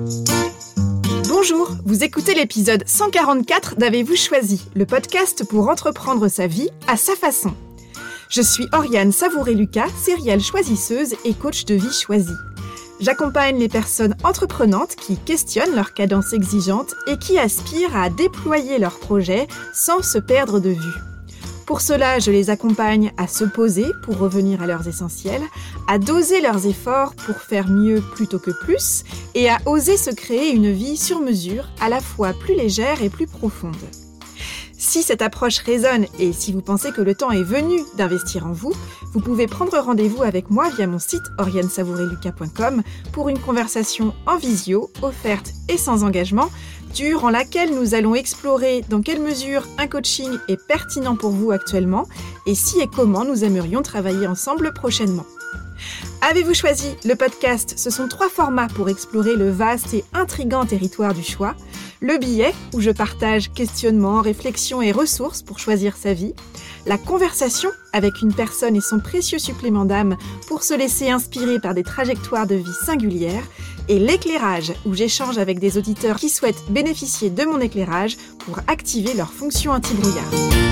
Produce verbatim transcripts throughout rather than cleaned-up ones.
Bonjour, vous écoutez l'épisode cent quarante-quatre d'Avez-vous choisi, le podcast pour entreprendre sa vie à sa façon. Je suis Oriane Savouré-Lucas, serial choisisseuse et coach de vie choisie. J'accompagne les personnes entreprenantes qui questionnent leur cadence exigeante et qui aspirent à déployer leurs projets sans se perdre de vue. Pour cela, je les accompagne à se poser pour revenir à leurs essentiels, à doser leurs efforts pour faire mieux plutôt que plus et à oser se créer une vie sur mesure, à la fois plus légère et plus profonde. Si cette approche résonne et si vous pensez que le temps est venu d'investir en vous, vous pouvez prendre rendez-vous avec moi via mon site oriane savouré lucas point com pour une conversation en visio, offerte et sans engagement, durant laquelle nous allons explorer dans quelle mesure un coaching est pertinent pour vous actuellement et si et comment nous aimerions travailler ensemble prochainement. Avez-vous choisi le podcast? Ce sont trois formats pour explorer le vaste et intrigant territoire du choix. Le billet, où je partage questionnements, réflexions et ressources pour choisir sa vie. La conversation, avec une personne et son précieux supplément d'âme pour se laisser inspirer par des trajectoires de vie singulières. Et l'éclairage, où j'échange avec des auditeurs qui souhaitent bénéficier de mon éclairage pour activer leur fonction anti-brouillard.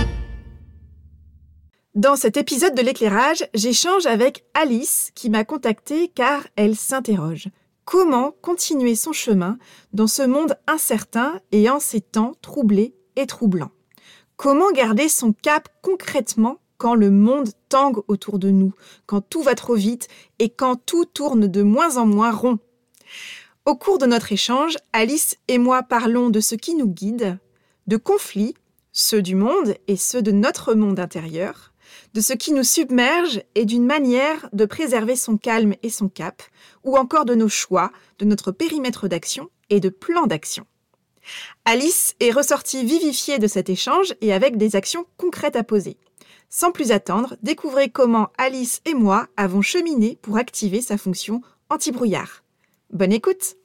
Dans cet épisode de l'éclairage, j'échange avec Alice qui m'a contactée car elle s'interroge. Comment continuer son chemin dans ce monde incertain et en ces temps troublés et troublants? Comment garder son cap concrètement quand le monde tangue autour de nous, quand tout va trop vite et quand tout tourne de moins en moins rond? Au cours de notre échange, Alice et moi parlons de ce qui nous guide, de conflits, ceux du monde et ceux de notre monde intérieur, de ce qui nous submerge et d'une manière de préserver son calme et son cap, ou encore de nos choix, de notre périmètre d'action et de plan d'action. Alice est ressortie vivifiée de cet échange et avec des actions concrètes à poser. Sans plus attendre, découvrez comment Alice et moi avons cheminé pour activer sa fonction anti-brouillard. Bonne écoute!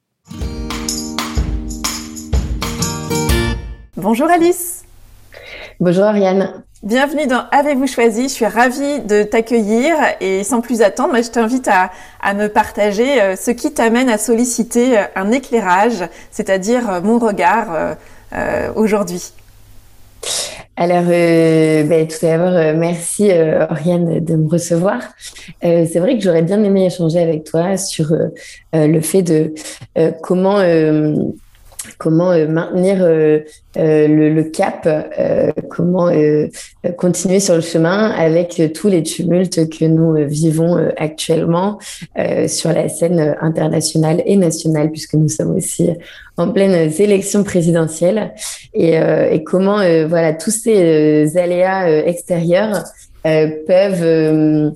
Bonjour Alice! Bonjour Oriane! Bienvenue dans Avez-vous choisi? Je suis ravie de t'accueillir et sans plus attendre, moi, je t'invite à, à me partager euh, ce qui t'amène à solliciter un éclairage, c'est-à-dire euh, mon regard euh, euh, aujourd'hui. Alors, euh, ben, tout d'abord, euh, merci euh, Oriane de me recevoir. Euh, c'est vrai que j'aurais bien aimé échanger avec toi sur euh, euh, le fait de euh, comment... Euh, comment euh, maintenir euh, euh, le, le cap, euh, comment euh, continuer sur le chemin avec euh, tous les tumultes que nous euh, vivons euh, actuellement euh, sur la scène internationale et nationale, puisque nous sommes aussi en pleine élection présidentielle, et, euh, et comment euh, voilà tous ces euh, aléas euh, extérieurs euh, peuvent euh,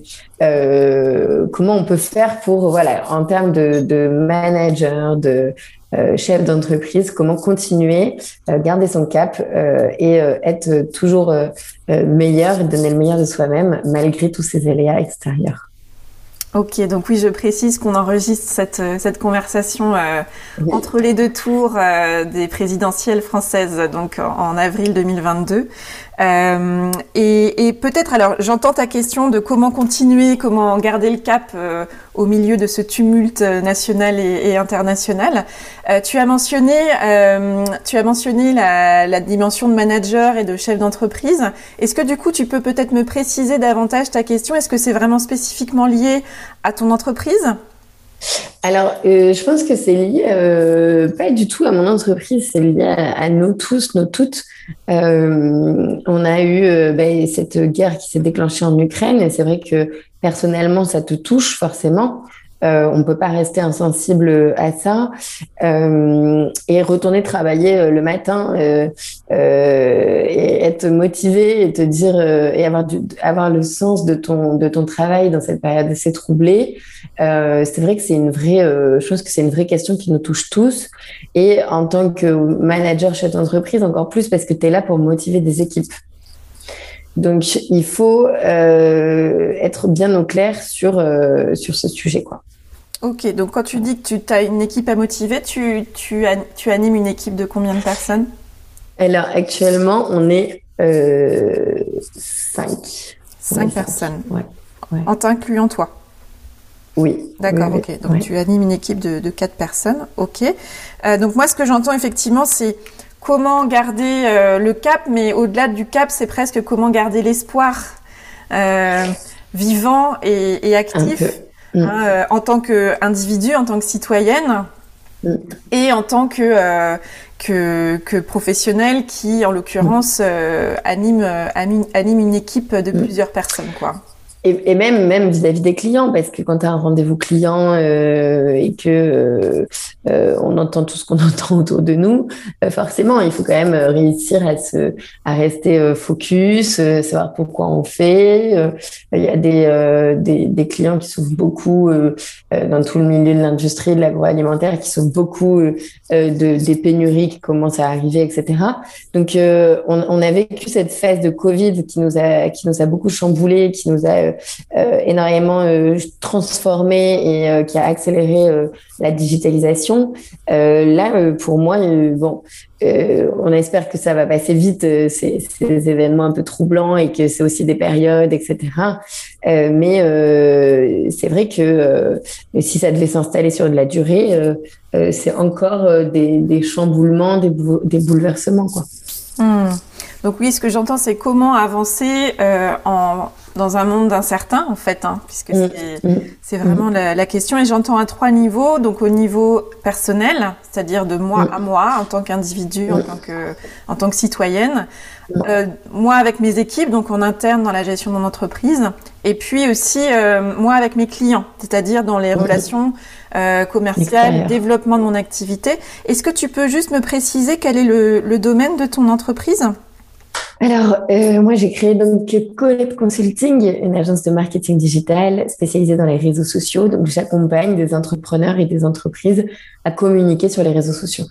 euh, comment on peut faire pour voilà en termes de, de manager, de Euh, chef d'entreprise, comment continuer, euh, garder son cap euh, et euh, être toujours euh, euh, meilleur et donner le meilleur de soi-même malgré tous ces aléas extérieurs. Ok, donc oui, je précise qu'on enregistre cette, cette conversation euh, oui. entre les deux tours euh, des présidentielles françaises, donc en, en avril deux mille vingt-deux. Euh, et, et peut-être, alors, j'entends ta question de comment continuer, comment garder le cap euh, au milieu de ce tumulte national et, et international. Euh, tu as mentionné, euh, tu as mentionné la, la dimension de manager et de chef d'entreprise. Est-ce que du coup, tu peux peut-être me préciser davantage ta question? Est-ce que c'est vraiment spécifiquement lié à ton entreprise? Alors, euh, je pense que c'est lié euh, pas du tout à mon entreprise, c'est lié à, à nous tous, nous toutes. Euh, on a eu euh, ben, cette guerre qui s'est déclenchée en Ukraine et c'est vrai que personnellement, ça te touche forcément. Euh, on peut pas rester insensible à ça euh, et retourner travailler le matin euh, euh, et être motivé et te dire euh, et avoir du, avoir le sens de ton de ton travail dans cette période assez troublée. Euh, c'est vrai que c'est une vraie euh, chose, que c'est une vraie question qui nous touche tous et en tant que manager chef d'entreprise encore plus parce que tu es là pour motiver des équipes. Donc il faut euh, être bien au clair sur euh, sur ce sujet quoi. Ok, donc quand tu dis que tu as une équipe à motiver, tu, tu, tu animes une équipe de combien de personnes? Alors actuellement, on est euh, cinq. Cinq personnes. Ouais, ouais. En t'incluant toi? Oui. D'accord, oui, ok. oui. Donc, Ouais. tu animes une équipe de, de quatre personnes, ok. Euh, donc, moi, ce que j'entends effectivement, c'est comment garder euh, le cap, mais au-delà du cap, c'est presque comment garder l'espoir euh, vivant et, et Un peu. actif Mm. hein, euh, en tant qu'individu, en tant que citoyenne Mm. et en tant que, euh, que, que professionnelle qui, en l'occurrence, euh, anime, euh, anime, anime une équipe de Mm. plusieurs personnes, quoi. Et, et même, même vis-à-vis des clients, parce que quand tu as un rendez-vous client euh, et que euh, euh, on entend tout ce qu'on entend autour de nous, euh, forcément, il faut quand même réussir à se, à rester euh, focus, euh, savoir pourquoi on fait. Euh, il y a des, euh, des, des clients qui souffrent beaucoup euh, euh, dans tout le milieu de l'industrie, de l'agroalimentaire, qui souffrent beaucoup euh, de, des pénuries qui commencent à arriver, et cetera. Donc, euh, on, on a vécu cette phase de Covid qui nous a, qui nous a beaucoup chamboulé, qui nous a Euh, énormément euh, transformé et euh, qui a accéléré euh, la digitalisation. Euh, là, euh, pour moi, euh, bon, euh, on espère que ça va passer vite, euh, ces, ces événements un peu troublants et que c'est aussi des périodes, et cetera. Euh, mais euh, c'est vrai que euh, si ça devait s'installer sur de la durée, euh, euh, c'est encore euh, des, des chamboulements, des, bou- des bouleversements, quoi. Hmm. Donc oui, ce que j'entends, c'est comment avancer euh, en, dans un monde incertain, en fait, hein, puisque Mmh, c'est, mmh, c'est vraiment mmh. la, la question. Et j'entends à trois niveaux. Donc au niveau personnel, c'est-à-dire de moi Mmh. à moi, en tant qu'individu, Mmh. en tant que, en tant que citoyenne. Mmh. Euh, moi avec mes équipes, donc en interne dans la gestion de mon entreprise. Et puis aussi euh, moi avec mes clients, c'est-à-dire dans les Mmh. relations euh, commerciales, Extérieur. développement de mon activité. Est-ce que tu peux juste me préciser quel est le, le domaine de ton entreprise ? Alors, euh, moi, j'ai créé donc Colette Consulting, une agence de marketing digital spécialisée dans les réseaux sociaux. Donc, j'accompagne des entrepreneurs et des entreprises à communiquer sur les réseaux sociaux.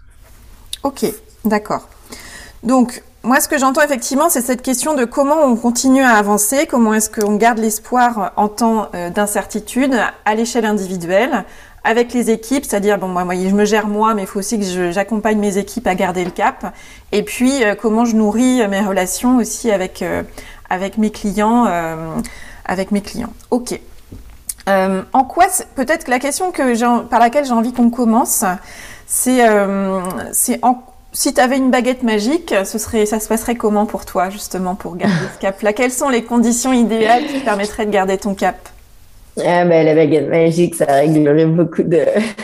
Ok, d'accord. Donc, moi, ce que j'entends effectivement, c'est cette question de comment on continue à avancer, comment est-ce qu'on garde l'espoir en temps euh, d'incertitude à l'échelle individuelle, avec les équipes, c'est-à-dire, bon, moi, moi, je me gère moi, mais il faut aussi que je, j'accompagne mes équipes à garder le cap. Et puis, euh, comment je nourris mes relations aussi avec, euh, avec mes clients, euh, avec mes clients. Ok. Euh, en quoi, c'est- peut-être que la question que j'ai, par laquelle j'ai envie qu'on commence, c'est, euh, c'est en, si tu avais une baguette magique, ce serait, ça se passerait comment pour toi, justement, pour garder ce cap-là? Quelles sont les conditions idéales qui te permettraient de garder ton cap? Ah, ben, la baguette magique, ça réglerait beaucoup de,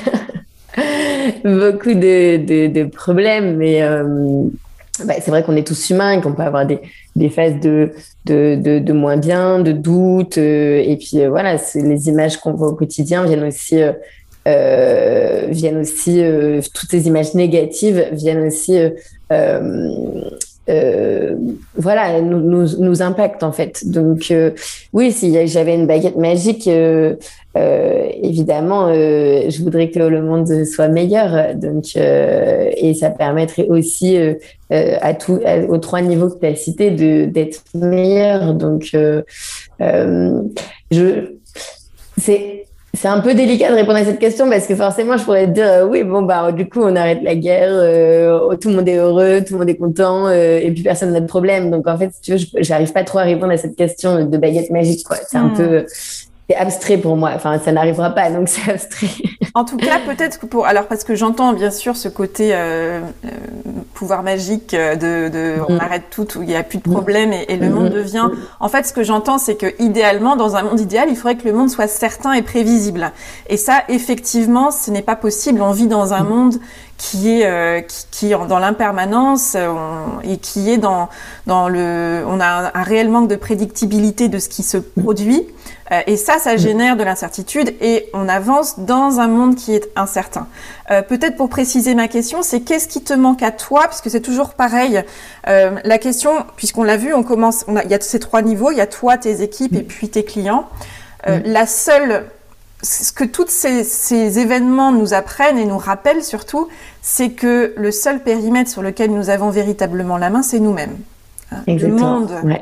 beaucoup de, de, de problèmes. Mais euh, bah, c'est vrai qu'on est tous humains et qu'on peut avoir des, des phases de, de, de, de moins bien, de doute. Euh, et puis euh, voilà, c'est, les images qu'on voit au quotidien viennent aussi, euh, euh, viennent aussi euh, toutes ces images négatives viennent aussi, euh, euh, euh, voilà, nous, nous, nous impactent en fait. Donc euh, oui, si j'avais une baguette magique, euh, euh, évidemment, euh, je voudrais que le monde soit meilleur. Donc, euh, et ça permettrait aussi euh, euh, à tout, à, aux trois niveaux que tu as cités de, d'être meilleur. Donc, euh, euh, je, c'est, c'est un peu délicat de répondre à cette question parce que forcément, je pourrais te dire euh, oui, bon, bah, du coup, on arrête la guerre, euh, tout le monde est heureux, tout le monde est content euh, et puis personne n'a de problème. Donc, en fait, si tu veux, je, j'arrive pas trop à répondre à cette question de baguette magique, quoi. C'est un Hmm. peu. C'est abstrait pour moi. Enfin, ça n'arrivera pas, donc c'est abstrait. En tout cas, peut-être que pour, alors parce que j'entends bien sûr ce côté euh, euh, pouvoir magique euh, de, de on Mm. arrête tout, où il n'y a plus de problème et, et le Mm. monde devient. En fait, ce que j'entends, c'est que idéalement, dans un monde idéal, il faudrait que le monde soit certain et prévisible. Et ça, effectivement, ce n'est pas possible. On vit dans un monde qui est euh, qui, qui est dans l'impermanence euh, on, et qui est dans dans le. On a un, un réel manque de prédictibilité de ce qui se produit. Euh, et ça, ça génère de l'incertitude et on avance dans un monde qui est incertain. Euh, peut-être pour préciser ma question, c'est qu'est-ce qui te manque à toi, parce que c'est toujours pareil. Euh, la question, puisqu'on l'a vu, on commence, on a, il y a ces trois niveaux, il y a toi, tes équipes et puis tes clients. Euh, la seule, ce que tous ces, ces événements nous apprennent et nous rappellent surtout, c'est que le seul périmètre sur lequel nous avons véritablement la main, c'est nous-mêmes. Hein, le Exactement. monde. Ouais.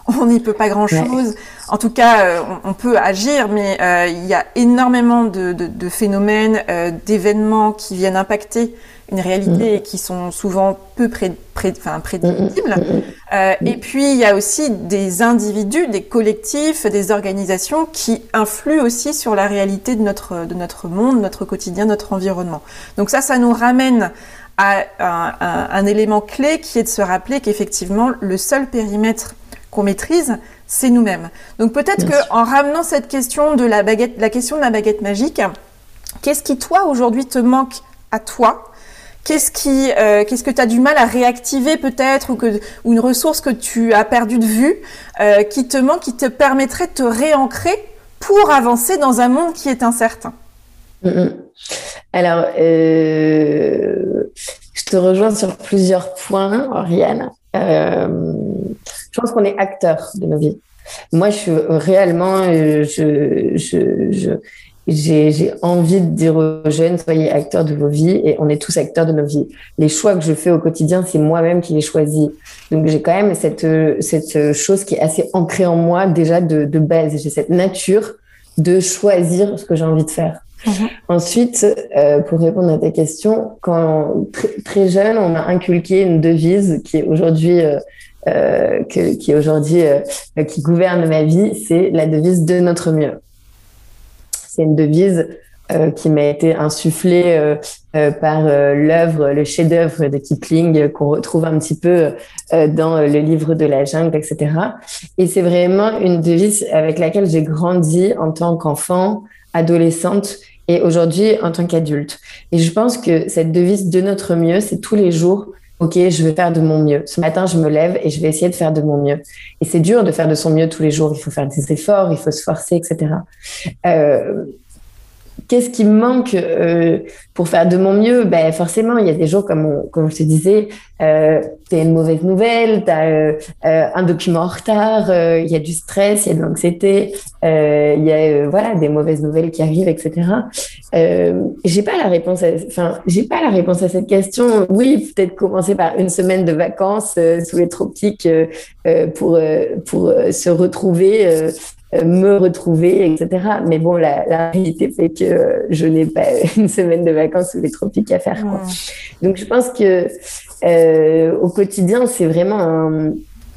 on n'y peut pas grand-chose. Ouais. En tout cas, euh, on, on peut agir, mais euh, il y a énormément de, de, de phénomènes, euh, d'événements qui viennent impacter une réalité mmh. et qui sont souvent peu pré, pré, enfin, prédictibles. Mmh. Euh, mmh. Et puis, il y a aussi des individus, des collectifs, des organisations qui influent aussi sur la réalité de notre, de notre monde, notre quotidien, notre environnement. Donc ça, ça nous ramène à un, un, un élément clé qui est de se rappeler qu'effectivement, le seul périmètre qu'on maîtrise, c'est nous-mêmes. Donc peut-être qu'en ramenant cette question de la baguette, la question de la baguette magique, qu'est-ce qui, toi, aujourd'hui, te manque à toi ? Qu'est-ce qui, euh, qu'est-ce que tu as du mal à réactiver peut-être, ou, que, ou une ressource que tu as perdue de vue, euh, qui te manque, qui te permettrait de te réancrer pour avancer dans un monde qui est incertain? Mmh. Alors, euh, je te rejoins sur plusieurs points, Oriane. Euh, je pense qu'on est acteur de nos vies. Moi, je suis réellement, euh, je, je, je, j'ai, j'ai envie de dire aux jeunes, soyez acteurs de vos vies, et on est tous acteurs de nos vies. Les choix que je fais au quotidien, c'est moi-même qui les choisis. Donc, j'ai quand même cette, cette chose qui est assez ancrée en moi déjà de, de base. J'ai cette nature de choisir ce que j'ai envie de faire. Mmh. Ensuite, euh, pour répondre à ta question, quand tr- très jeune, on m'a inculqué une devise qui est aujourd'hui, euh, euh, que, qui est aujourd'hui, euh, qui gouverne ma vie, c'est la devise de notre mieux. C'est une devise euh, qui m'a été insufflée euh, euh, par euh, l'œuvre, le chef-d'œuvre de Kipling euh, qu'on retrouve un petit peu euh, dans le livre de la jungle, et cetera. Et c'est vraiment une devise avec laquelle j'ai grandi en tant qu'enfant, adolescente et aujourd'hui en tant qu'adulte. Et je pense que cette devise de notre mieux, c'est tous les jours, ok, je vais faire de mon mieux. Ce matin, je me lève et je vais essayer de faire de mon mieux. Et c'est dur de faire de son mieux tous les jours. Il faut faire des efforts, il faut se forcer, et cetera. Euh, Qu'est-ce qui me manque euh, pour faire de mon mieux? Ben forcément, il y a des jours, comme, on, comme je te disais, euh, tu as une mauvaise nouvelle, tu as euh, euh, un document en retard, euh, il y a du stress, il y a de l'anxiété, euh, il y a euh, voilà, des mauvaises nouvelles qui arrivent, et cetera. Euh, j'ai pas la réponse à, enfin, j'ai pas la réponse à cette question. Oui, peut-être commencer par une semaine de vacances euh, sous les tropiques euh, euh, pour, euh, pour euh, se retrouver euh, me retrouver, et cetera. Mais bon, la, la réalité fait que je n'ai pas une semaine de vacances sous les tropiques à faire, quoi. Mmh. Donc, je pense que euh, au quotidien, c'est vraiment un,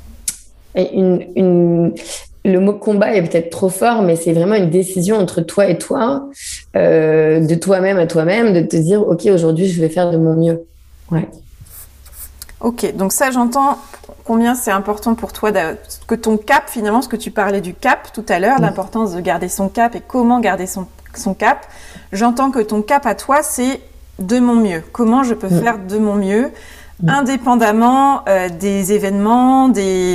une, une, le mot combat est peut-être trop fort, mais c'est vraiment une décision entre toi et toi, euh, de toi-même à toi-même, de te dire, OK, aujourd'hui, je vais faire de mon mieux. Ouais. Ok, donc ça, j'entends combien c'est important pour toi que ton cap, finalement, ce que tu parlais du cap tout à l'heure, mmh. l'importance de garder son cap et comment garder son, son cap. J'entends que ton cap à toi, c'est de mon mieux. Comment je peux mmh. faire de mon mieux, mmh. indépendamment euh, des événements, des,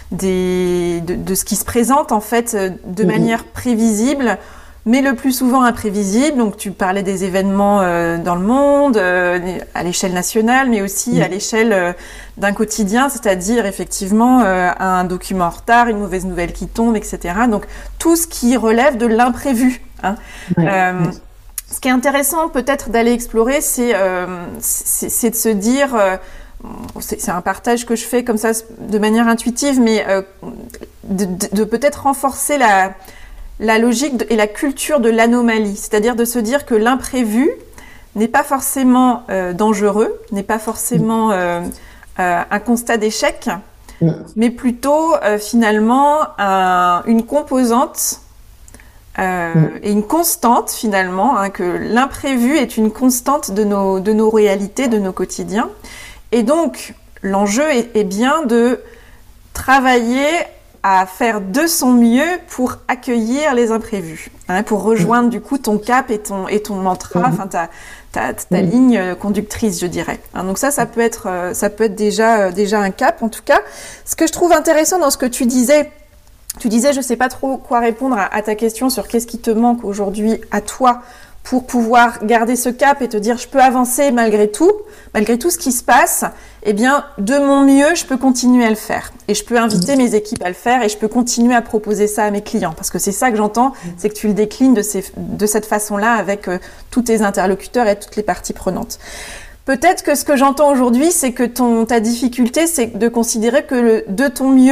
des, de, de ce qui se présente, en fait, de mmh. manière prévisible, mais le plus souvent imprévisible. Donc, tu parlais des événements euh, dans le monde, euh, à l'échelle nationale, mais aussi mmh. à l'échelle euh, d'un quotidien, c'est-à-dire effectivement euh, un document en retard, une mauvaise nouvelle qui tombe, et cetera. Donc, tout ce qui relève de l'imprévu. Hein. Ouais. Euh, ce qui est intéressant peut-être d'aller explorer, c'est, euh, c'est, c'est de se dire... Euh, C'est, c'est un partage que je fais comme ça de manière intuitive, mais euh, de, de, de peut-être renforcer la... la logique et la culture de l'anomalie, c'est-à-dire de se dire que l'imprévu n'est pas forcément euh, dangereux, n'est pas forcément euh, euh, un constat d'échec, mmh. mais plutôt euh, finalement un, une composante euh, mmh. et une constante finalement, hein, que l'imprévu est une constante de nos, de nos réalités, de nos quotidiens. Et donc, l'enjeu est, est bien de travailler à faire de son mieux pour accueillir les imprévus, hein, pour rejoindre du coup ton cap et ton, et ton mantra, enfin ta, ta, ta ligne conductrice, je dirais. Hein, donc ça, ça peut être, ça peut être déjà, déjà un cap. En tout cas, ce que je trouve intéressant dans ce que tu disais, tu disais, je sais pas trop quoi répondre à, à ta question sur qu'est-ce qui te manque aujourd'hui à toi pour pouvoir garder ce cap et te dire je peux avancer malgré tout, malgré tout ce qui se passe, eh bien de mon mieux je peux continuer à le faire et je peux inviter mes équipes à le faire et je peux continuer à proposer ça à mes clients, parce que c'est ça que j'entends, c'est que tu le déclines de, ces, de cette façon-là avec euh, tous tes interlocuteurs et toutes les parties prenantes. Peut-être que ce que j'entends aujourd'hui, c'est que ton, ta difficulté, c'est de considérer que le, de ton mieux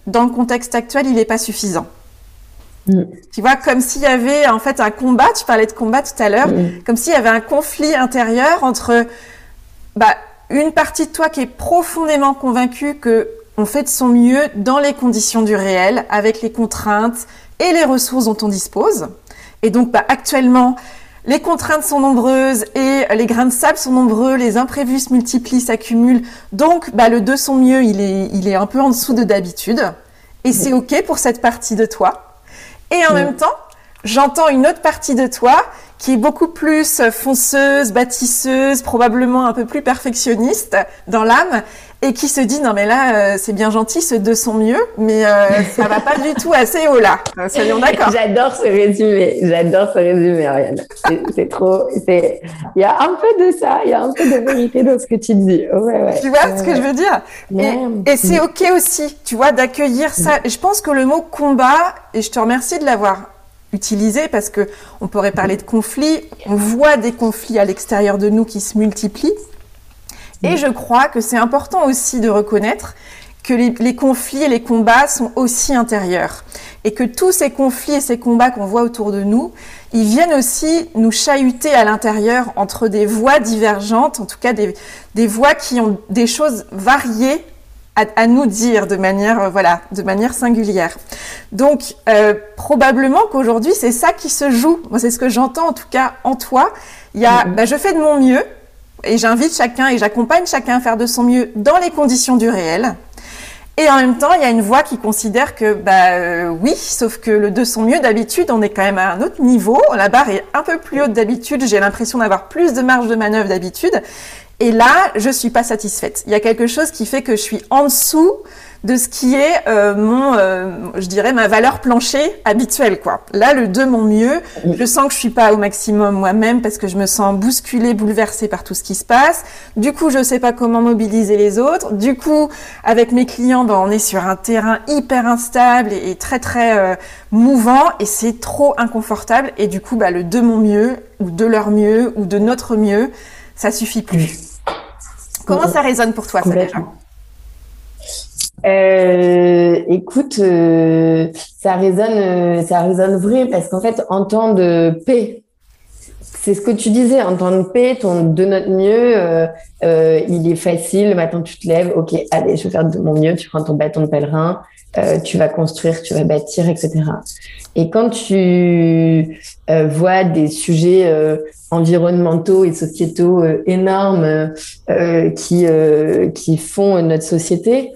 dans le contexte actuel, il n'est pas suffisant. Mmh. Tu vois, comme s'il y avait en fait un combat, tu parlais de combat tout à l'heure, mmh. comme s'il y avait un conflit intérieur entre bah, une partie de toi qui est profondément convaincue qu'on fait de son mieux dans les conditions du réel, avec les contraintes et les ressources dont on dispose. Et donc, bah, actuellement, les contraintes sont nombreuses et les grains de sable sont nombreux, les imprévus se multiplient, s'accumulent. Donc, bah, le de son mieux, il est, il est un peu en dessous de d'habitude. Et c'est OK pour cette partie de toi. Et en mmh. même temps, j'entends une autre partie de toi qui est beaucoup plus fonceuse, bâtisseuse, probablement un peu plus perfectionniste dans l'âme et qui se dit « Non mais là, euh, c'est bien gentil, ce de son mieux, mais euh, ça va pas du tout assez haut là. » Soyons d'accord. J'adore ce résumé, j'adore ce résumé, Ariane. C'est, c'est trop... C'est... Il y a un peu de ça, il y a un peu de vérité dans ce que tu dis. Ouais, ouais. Tu vois ouais, ce que ouais. je veux dire et, et c'est OK aussi, tu vois, d'accueillir ça. Et je pense que le mot « combat », et je te remercie de l'avoir utilisé parce que on pourrait parler de conflits, on voit des conflits à l'extérieur de nous qui se multiplient et je crois que c'est important aussi de reconnaître que les, les conflits et les combats sont aussi intérieurs et que tous ces conflits et ces combats qu'on voit autour de nous, ils viennent aussi nous chahuter à l'intérieur entre des voix divergentes, en tout cas des, des voix qui ont des choses variées À, à nous dire de manière euh, voilà de manière singulière. Donc euh, probablement qu'aujourd'hui c'est ça qui se joue. Moi c'est ce que j'entends en tout cas en toi. Il y a mmh. bah, je fais de mon mieux et j'invite chacun et j'accompagne chacun à faire de son mieux dans les conditions du réel. Et en même temps il y a une voix qui considère que bah euh, oui sauf que le de son mieux d'habitude on est quand même à un autre niveau. La barre est un peu plus haute d'habitude. J'ai l'impression d'avoir plus de marge de manœuvre d'habitude. Et là, je suis pas satisfaite. Il y a quelque chose qui fait que je suis en dessous de ce qui est euh, mon, euh, je dirais, ma valeur plancher habituelle, quoi. Là, le de mon mieux, je sens que je suis pas au maximum moi-même parce que je me sens bousculée, bouleversée par tout ce qui se passe. Du coup, je sais pas comment mobiliser les autres. Du coup, avec mes clients, ben, on est sur un terrain hyper instable et, et très, très euh, mouvant et c'est trop inconfortable. Et du coup, bah, le de mon mieux ou de leur mieux ou de notre mieux, ça suffit plus. Comment ça résonne pour toi, ça, déjà ? Euh, écoute, euh, ça résonne, euh, ça résonne vrai parce qu'en fait, en temps de paix, c'est ce que tu disais, en temps de paix, ton de notre mieux, euh, euh, il est facile. Le matin, tu te lèves, ok, allez, je vais faire de mon mieux. Tu prends ton bâton de pèlerin, euh, tu vas construire, tu vas bâtir, et cetera. Et quand tu euh, vois des sujets euh, environnementaux et sociétaux euh, énormes euh, qui euh, qui font notre société,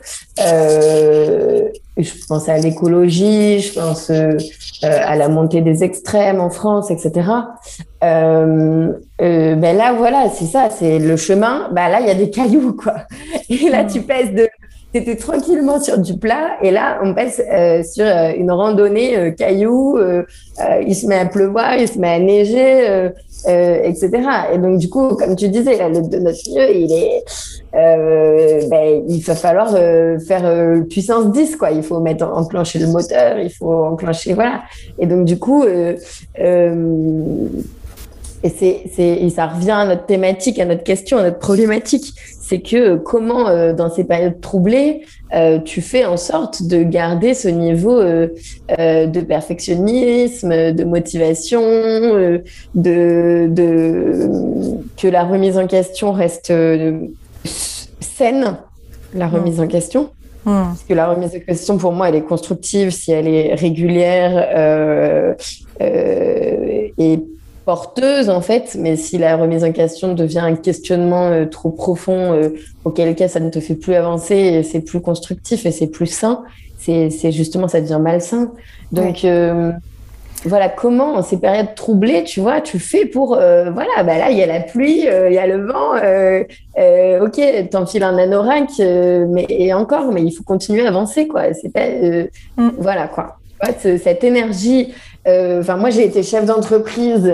euh, je pense à l'écologie, je pense euh, à la montée des extrêmes en France, et cetera. Euh, euh, ben là, voilà, c'est ça, c'est le chemin. Ben là, il y a des cailloux, quoi. Et là, tu pèses de T'étais tranquillement sur du plat et là, on passe euh, sur euh, une randonnée euh, cailloux, euh, euh, il se met à pleuvoir, il se met à neiger, euh, euh, et cetera. Et donc, du coup, comme tu disais, là, le de notre mieux, il est, euh, ben, il va falloir euh, faire euh, puissance dix, quoi. Il faut mettre, enclencher le moteur, il faut enclencher, voilà. Et donc, du coup, euh, euh, et c'est, c'est, et ça revient à notre thématique, à notre question, à notre problématique. C'est que comment, euh, dans ces périodes troublées, euh, tu fais en sorte de garder ce niveau euh, euh, de perfectionnisme, de motivation, euh, de, de que la remise en question reste euh, saine, la remise mmh. en question. Mmh. Parce que la remise en question, pour moi, elle est constructive si elle est régulière euh, euh, et porteuse en fait, mais si la remise en question devient un questionnement euh, trop profond, euh, auquel cas ça ne te fait plus avancer, et c'est plus constructif et c'est plus sain, c'est, c'est justement ça devient malsain. Donc ouais. euh, voilà, comment en ces périodes troublées, tu vois, tu fais pour euh, voilà, bah là il y a la pluie, euh, il y a le vent, euh, euh, ok, t'enfiles un anorak, euh, mais et encore, mais il faut continuer à avancer quoi. C'est pas euh, mm. voilà quoi. Ouais, cette énergie. Enfin, euh, moi j'ai été chef d'entreprise.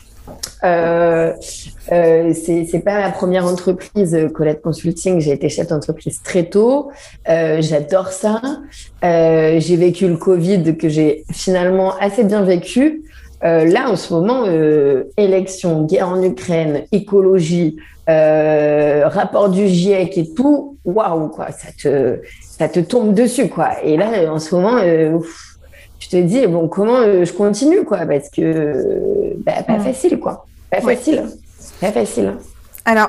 Euh, euh, c'est, c'est pas ma première entreprise, Colette Consulting. J'ai été chef d'entreprise très tôt. Euh, j'adore ça. Euh, j'ai vécu le Covid que j'ai finalement assez bien vécu. Euh, là, en ce moment, euh, élection, guerre en Ukraine, écologie, euh, rapport du GIEC et tout, waouh, quoi, ça te, ça te tombe dessus, quoi. Et là, en ce moment, euh, ouf, tu te dis, bon, comment euh, je continue, quoi, parce que, euh, bah, pas mmh. facile, quoi. Pas ouais. facile. Pas facile. Alors,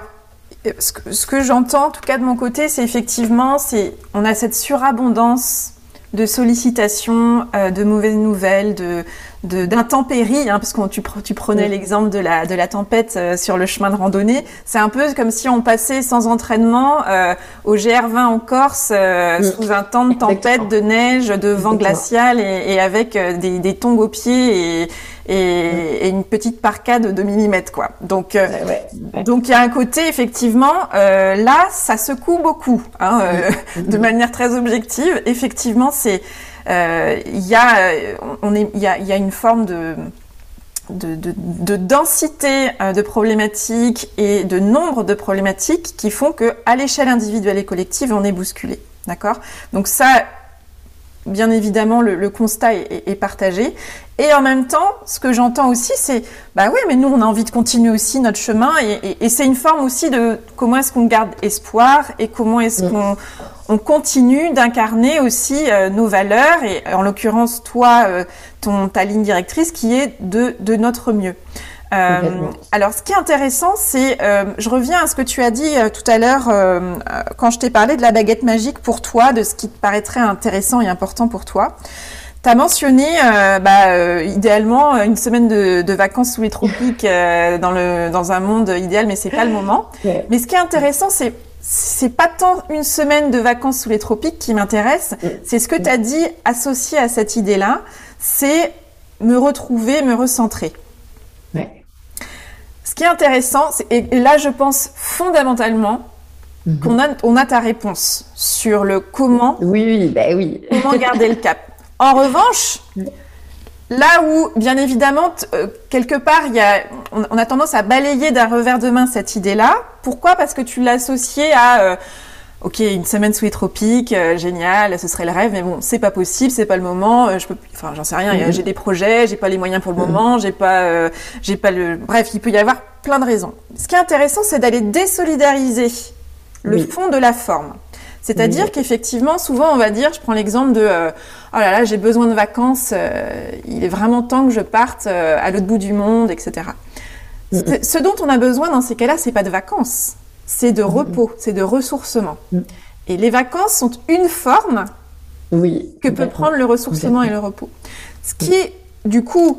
ce que, ce que j'entends, en tout cas de mon côté, c'est effectivement, c'est, on a cette surabondance de sollicitations, euh, de mauvaises nouvelles, de, de, d'intempéries, hein, parce que tu, tu prenais oui. l'exemple de la, de la tempête euh, sur le chemin de randonnée. C'est un peu comme si on passait sans entraînement euh, au G R vingt en Corse, euh, oui. sous un temps de tempête, Exactement. de neige, de vent Exactement. glacial et, et avec euh, des, des tongs aux pieds et, et, oui. et une petite parka de deux millimètres, quoi. Donc, euh, ouais, ouais. donc il y a un côté, effectivement, euh, là, ça secoue beaucoup, hein, euh, oui. de manière très objective. Effectivement, c'est, euh, il y a, on est, il y a, il y a une forme de, de, de, de densité euh, de problématiques et de nombre de problématiques qui font que, à l'échelle individuelle et collective, on est bousculé, d'accord? Donc ça, bien évidemment, le, le constat est, est partagé. Et en même temps, ce que j'entends aussi, c'est bah oui, mais nous, on a envie de continuer aussi notre chemin. Et, et, et c'est une forme aussi de comment est-ce qu'on garde espoir et comment est-ce mmh. qu'on on continue d'incarner aussi euh, nos valeurs. Et en l'occurrence, toi, euh, ton, ta ligne directrice qui est de, de notre mieux. Euh, alors, ce qui est intéressant, c'est, euh, je reviens à ce que tu as dit euh, tout à l'heure euh, quand je t'ai parlé de la baguette magique pour toi, de ce qui te paraîtrait intéressant et important pour toi. Tu as mentionné, euh, bah, euh, idéalement, une semaine de, de vacances sous les tropiques euh, dans le dans un monde idéal, mais c'est pas le moment. Ouais. Mais ce qui est intéressant, c'est c'est pas tant une semaine de vacances sous les tropiques qui m'intéresse, c'est ce que tu as dit associé à cette idée-là, c'est me retrouver, me recentrer. Ouais. Ce qui est intéressant, c'est, et là je pense fondamentalement mm-hmm. qu'on a, on a ta réponse sur le comment, oui, oui, bah oui. comment garder le cap. En revanche, là où, bien évidemment, t- euh, quelque part, il y a, on, on a tendance à balayer d'un revers de main cette idée-là. Pourquoi ? Parce que tu l'as associée à, euh, ok, une semaine sous les tropiques, euh, génial, ce serait le rêve, mais bon, c'est pas possible, c'est pas le moment. Euh, je peux, enfin, j'en sais rien. Mmh. J'ai des projets, j'ai pas les moyens pour le mmh. moment, j'ai pas, euh, j'ai pas le. Bref, il peut y avoir plein de raisons. Ce qui est intéressant, c'est d'aller désolidariser le oui. fond de la forme. C'est-à-dire oui. qu'effectivement, souvent, on va dire, je prends l'exemple de euh, « Oh là là, j'ai besoin de vacances, euh, il est vraiment temps que je parte euh, à l'autre bout du monde, et cetera » Mm-hmm. Ce dont on a besoin dans ces cas-là, c'est pas de vacances, c'est de mm-hmm. repos, c'est de ressourcement. Mm-hmm. Et les vacances sont une forme oui, que peut prendre le ressourcement et le repos. Ce qui, mm-hmm. du coup,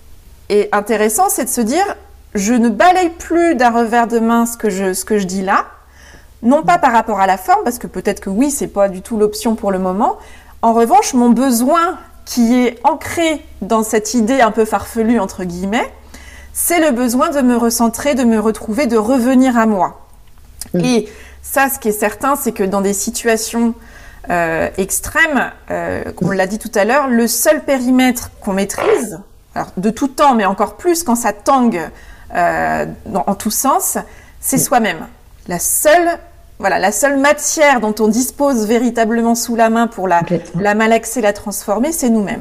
est intéressant, c'est de se dire « Je ne balaye plus d'un revers de main ce que je, ce que je dis là », non pas par rapport à la forme, parce que peut-être que oui, c'est pas du tout l'option pour le moment. En revanche, mon besoin qui est ancré dans cette idée un peu farfelue, entre guillemets, c'est le besoin de me recentrer, de me retrouver, de revenir à moi. Mmh. Et ça, ce qui est certain, c'est que dans des situations euh, extrêmes, euh, comme on l'a dit tout à l'heure, le seul périmètre qu'on maîtrise, alors de tout temps, mais encore plus quand ça tangue euh, dans, en tous sens, c'est mmh. soi-même. La seule, voilà, la seule matière dont on dispose véritablement sous la main pour la, la malaxer, la transformer, c'est nous-mêmes.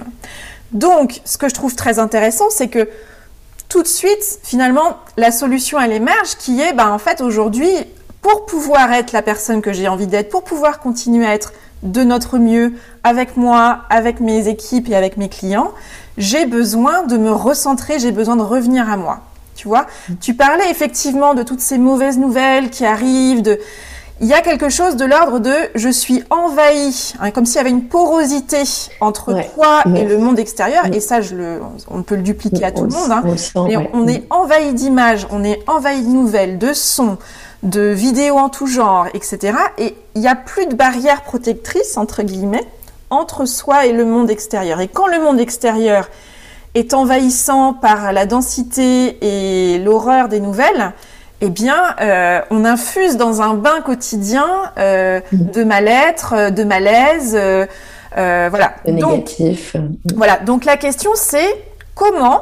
Donc, ce que je trouve très intéressant, c'est que tout de suite, finalement, la solution, elle émerge, qui est, ben, en fait, aujourd'hui, pour pouvoir être la personne que j'ai envie d'être, pour pouvoir continuer à être de notre mieux avec moi, avec mes équipes et avec mes clients, j'ai besoin de me recentrer, j'ai besoin de revenir à moi. Tu vois, tu parlais effectivement de toutes ces mauvaises nouvelles qui arrivent. De... Il y a quelque chose de l'ordre de « je suis envahi hein, », comme s'il y avait une porosité entre ouais, toi mais... et le monde extérieur. Ouais. Et ça, je le... on peut le dupliquer à tout le monde. Hein. On sent, mais ouais. on est envahi d'images, on est envahi de nouvelles, de sons, de vidéos en tout genre, et cetera. Et il n'y a plus de barrière protectrice, entre guillemets, entre soi et le monde extérieur. Et quand le monde extérieur est envahissant par la densité et l'horreur des nouvelles, eh bien, euh, on infuse dans un bain quotidien euh, de mal-être, de malaise, euh, euh, voilà. Négatif. Donc, voilà. Donc la question, c'est comment,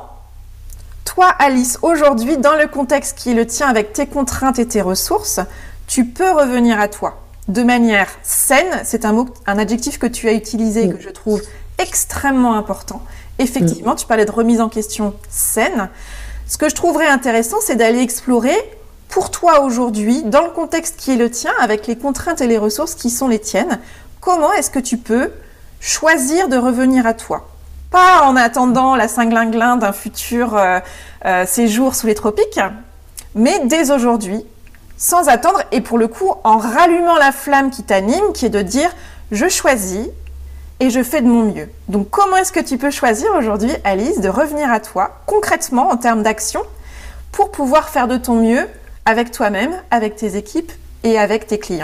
toi, Alice, aujourd'hui, dans le contexte qui est le tien, avec tes contraintes et tes ressources, tu peux revenir à toi de manière saine. C'est un mot, un adjectif que tu as utilisé, que je trouve extrêmement important. effectivement, mmh. tu parlais de remise en question saine. Ce que je trouverais intéressant, c'est d'aller explorer pour toi aujourd'hui, dans le contexte qui est le tien, avec les contraintes et les ressources qui sont les tiennes, comment est-ce que tu peux choisir de revenir à toi ? Pas en attendant la cinglinglin d'un futur euh, euh, séjour sous les tropiques, mais dès aujourd'hui, sans attendre, et pour le coup, en rallumant la flamme qui t'anime, qui est de dire « je choisis et je fais de mon mieux ». Donc, comment est-ce que tu peux choisir aujourd'hui, Alice, de revenir à toi, concrètement, en termes d'action, pour pouvoir faire de ton mieux avec toi-même, avec tes équipes et avec tes clients ?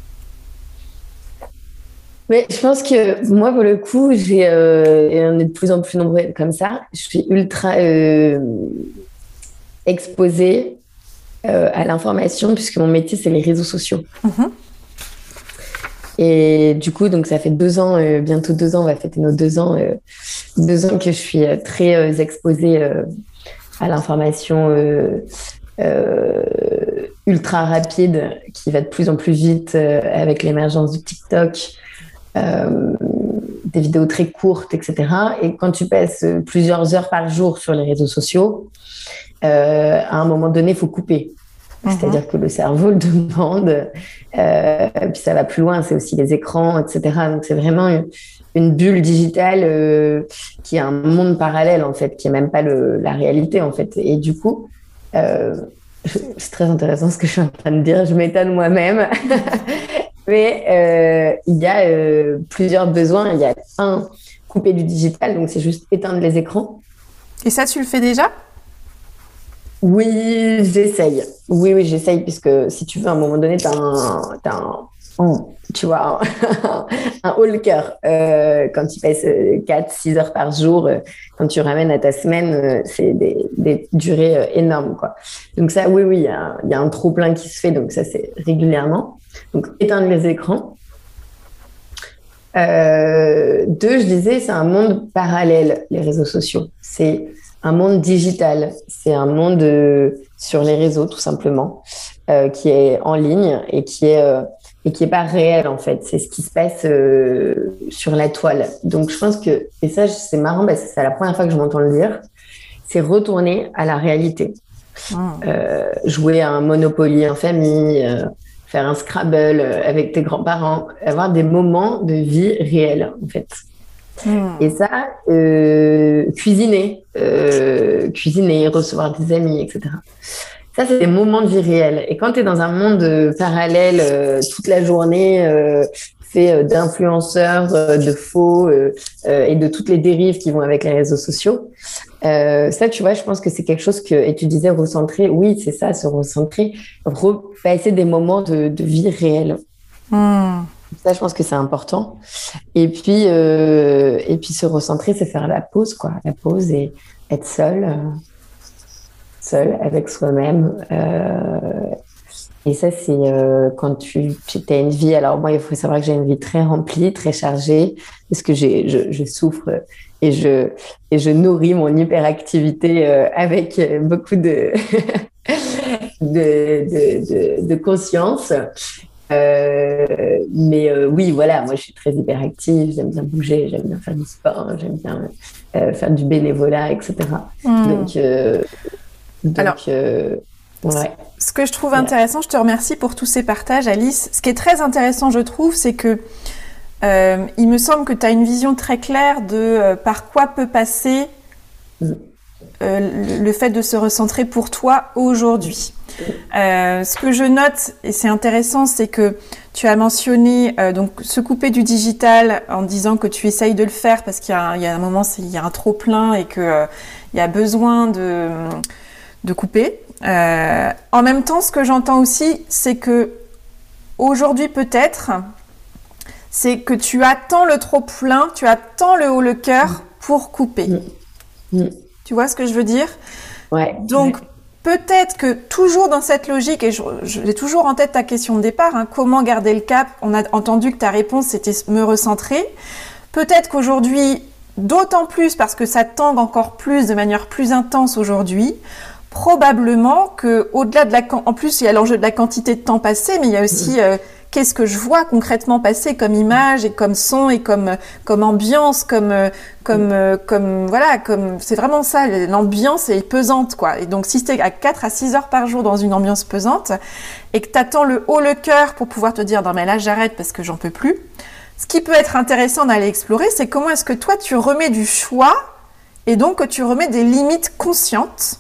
Mais je pense que moi, pour le coup, j'ai, euh, et on est de plus en plus nombreux comme ça, je suis ultra euh, exposée euh, à l'information, puisque mon métier, c'est les réseaux sociaux. Mm-hmm. Et du coup, donc ça fait deux ans, euh, bientôt deux ans, on va fêter nos deux ans, euh, deux ans que je suis euh, très euh, exposée euh, à l'information euh, euh, ultra rapide, qui va de plus en plus vite euh, avec l'émergence du TikTok. Euh, des vidéos très courtes, et cetera. Et quand tu passes plusieurs heures par jour sur les réseaux sociaux, euh, à un moment donné, il faut couper. Mm-hmm. C'est-à-dire que le cerveau le demande. Euh, puis ça va plus loin, c'est aussi les écrans, et cetera. Donc c'est vraiment une, une bulle digitale euh, qui est un monde parallèle, en fait, qui n'est même pas le, la réalité, en fait. Et du coup, euh, c'est très intéressant ce que je suis en train de dire. Je m'étonne moi-même. Mais euh, il y a euh, plusieurs besoins. Il y a un, couper du digital, donc c'est juste éteindre les écrans. Et ça, tu le fais déjà ? Oui, j'essaye. Oui, oui, j'essaye, puisque si tu veux, à un moment donné, tu as un, t'as un, un, tu vois, un, un haut le cœur. Euh, quand tu passes quatre six heures par jour, euh, quand tu ramènes à ta semaine, euh, c'est des, des durées euh, énormes, quoi. Donc ça, oui, oui, il y a, y a un trop-plein qui se fait, donc ça, c'est régulièrement. Donc, éteindre les écrans. Euh, deux, je disais, c'est un monde parallèle, les réseaux sociaux. C'est un monde digital. C'est un monde euh, sur les réseaux, tout simplement, euh, qui est en ligne et qui est, euh, et qui est pas réel, en fait. C'est ce qui se passe euh, sur la toile. Donc, je pense que, et ça, c'est marrant parce que c'est la première fois que je m'entends le dire, c'est retourner à la réalité. Mmh. Euh, jouer à un Monopoly en famille, euh, faire un Scrabble avec tes grands-parents, avoir des moments de vie réels, en fait. Mmh. Et ça, euh, cuisiner, euh, cuisiner, recevoir des amis, et cetera. Ça, c'est des moments de vie réels. Et quand tu es dans un monde parallèle euh, toute la journée, euh, fait d'influenceurs, euh, de faux euh, euh, et de toutes les dérives qui vont avec les réseaux sociaux, euh, ça, tu vois, je pense que c'est quelque chose que, et tu disais recentrer, oui, c'est ça, se recentrer, repasser des moments de, de vie réelle. Mmh. Ça, je pense que c'est important. Et puis, euh, et puis se recentrer, c'est faire la pause, quoi, la pause et être seul, euh, seul avec soi-même. Euh, et ça, c'est euh, quand tu, tu as une vie. Alors moi, il faut savoir que j'ai une vie très remplie, très chargée, parce que j'ai, je, je souffre et je, et je nourris mon hyperactivité euh, avec beaucoup de, de, de, de, de conscience. Euh, mais euh, oui, voilà, moi je suis très hyperactive, j'aime bien bouger, j'aime bien faire du sport, j'aime bien euh, faire du bénévolat, et cetera. Mmh. Donc, euh, donc Alors, euh, ouais. Ce que je trouve intéressant, je te remercie pour tous ces partages, Alice. Ce qui est très intéressant, je trouve, c'est que euh, il me semble que tu as une vision très claire de euh, par quoi peut passer mmh. euh, le, le fait de se recentrer pour toi aujourd'hui. Euh, ce que je note, et c'est intéressant, c'est que tu as mentionné euh, donc se couper du digital en disant que tu essayes de le faire parce qu'il y a un, il y a un moment, c'est, il y a un trop plein et que euh, il y a besoin de de couper. Euh, en même temps, ce que j'entends aussi, c'est que aujourd'hui peut-être, c'est que tu attends le trop plein, tu attends le haut le cœur pour couper. Mmh. Mmh. Tu vois ce que je veux dire ? Ouais. Donc ouais. Peut-être que toujours dans cette logique, et je, j'ai toujours en tête ta question de départ, hein, comment garder le cap ? On a entendu que ta réponse c'était me recentrer. Peut-être qu'aujourd'hui, d'autant plus parce que ça tangue encore plus, de manière plus intense aujourd'hui, probablement que au-delà de la, en plus il y a l'enjeu de la quantité de temps passé, mais il y a aussi euh, qu'est-ce que je vois concrètement passer comme image et comme son et comme comme ambiance, comme comme comme voilà, comme c'est vraiment ça, l'ambiance est pesante quoi. Et donc si tu es à quatre à six heures par jour dans une ambiance pesante et que tu attends le haut le cœur pour pouvoir te dire non mais là j'arrête parce que j'en peux plus. Ce qui peut être intéressant d'aller explorer, c'est comment est-ce que toi tu remets du choix et donc que tu remets des limites conscientes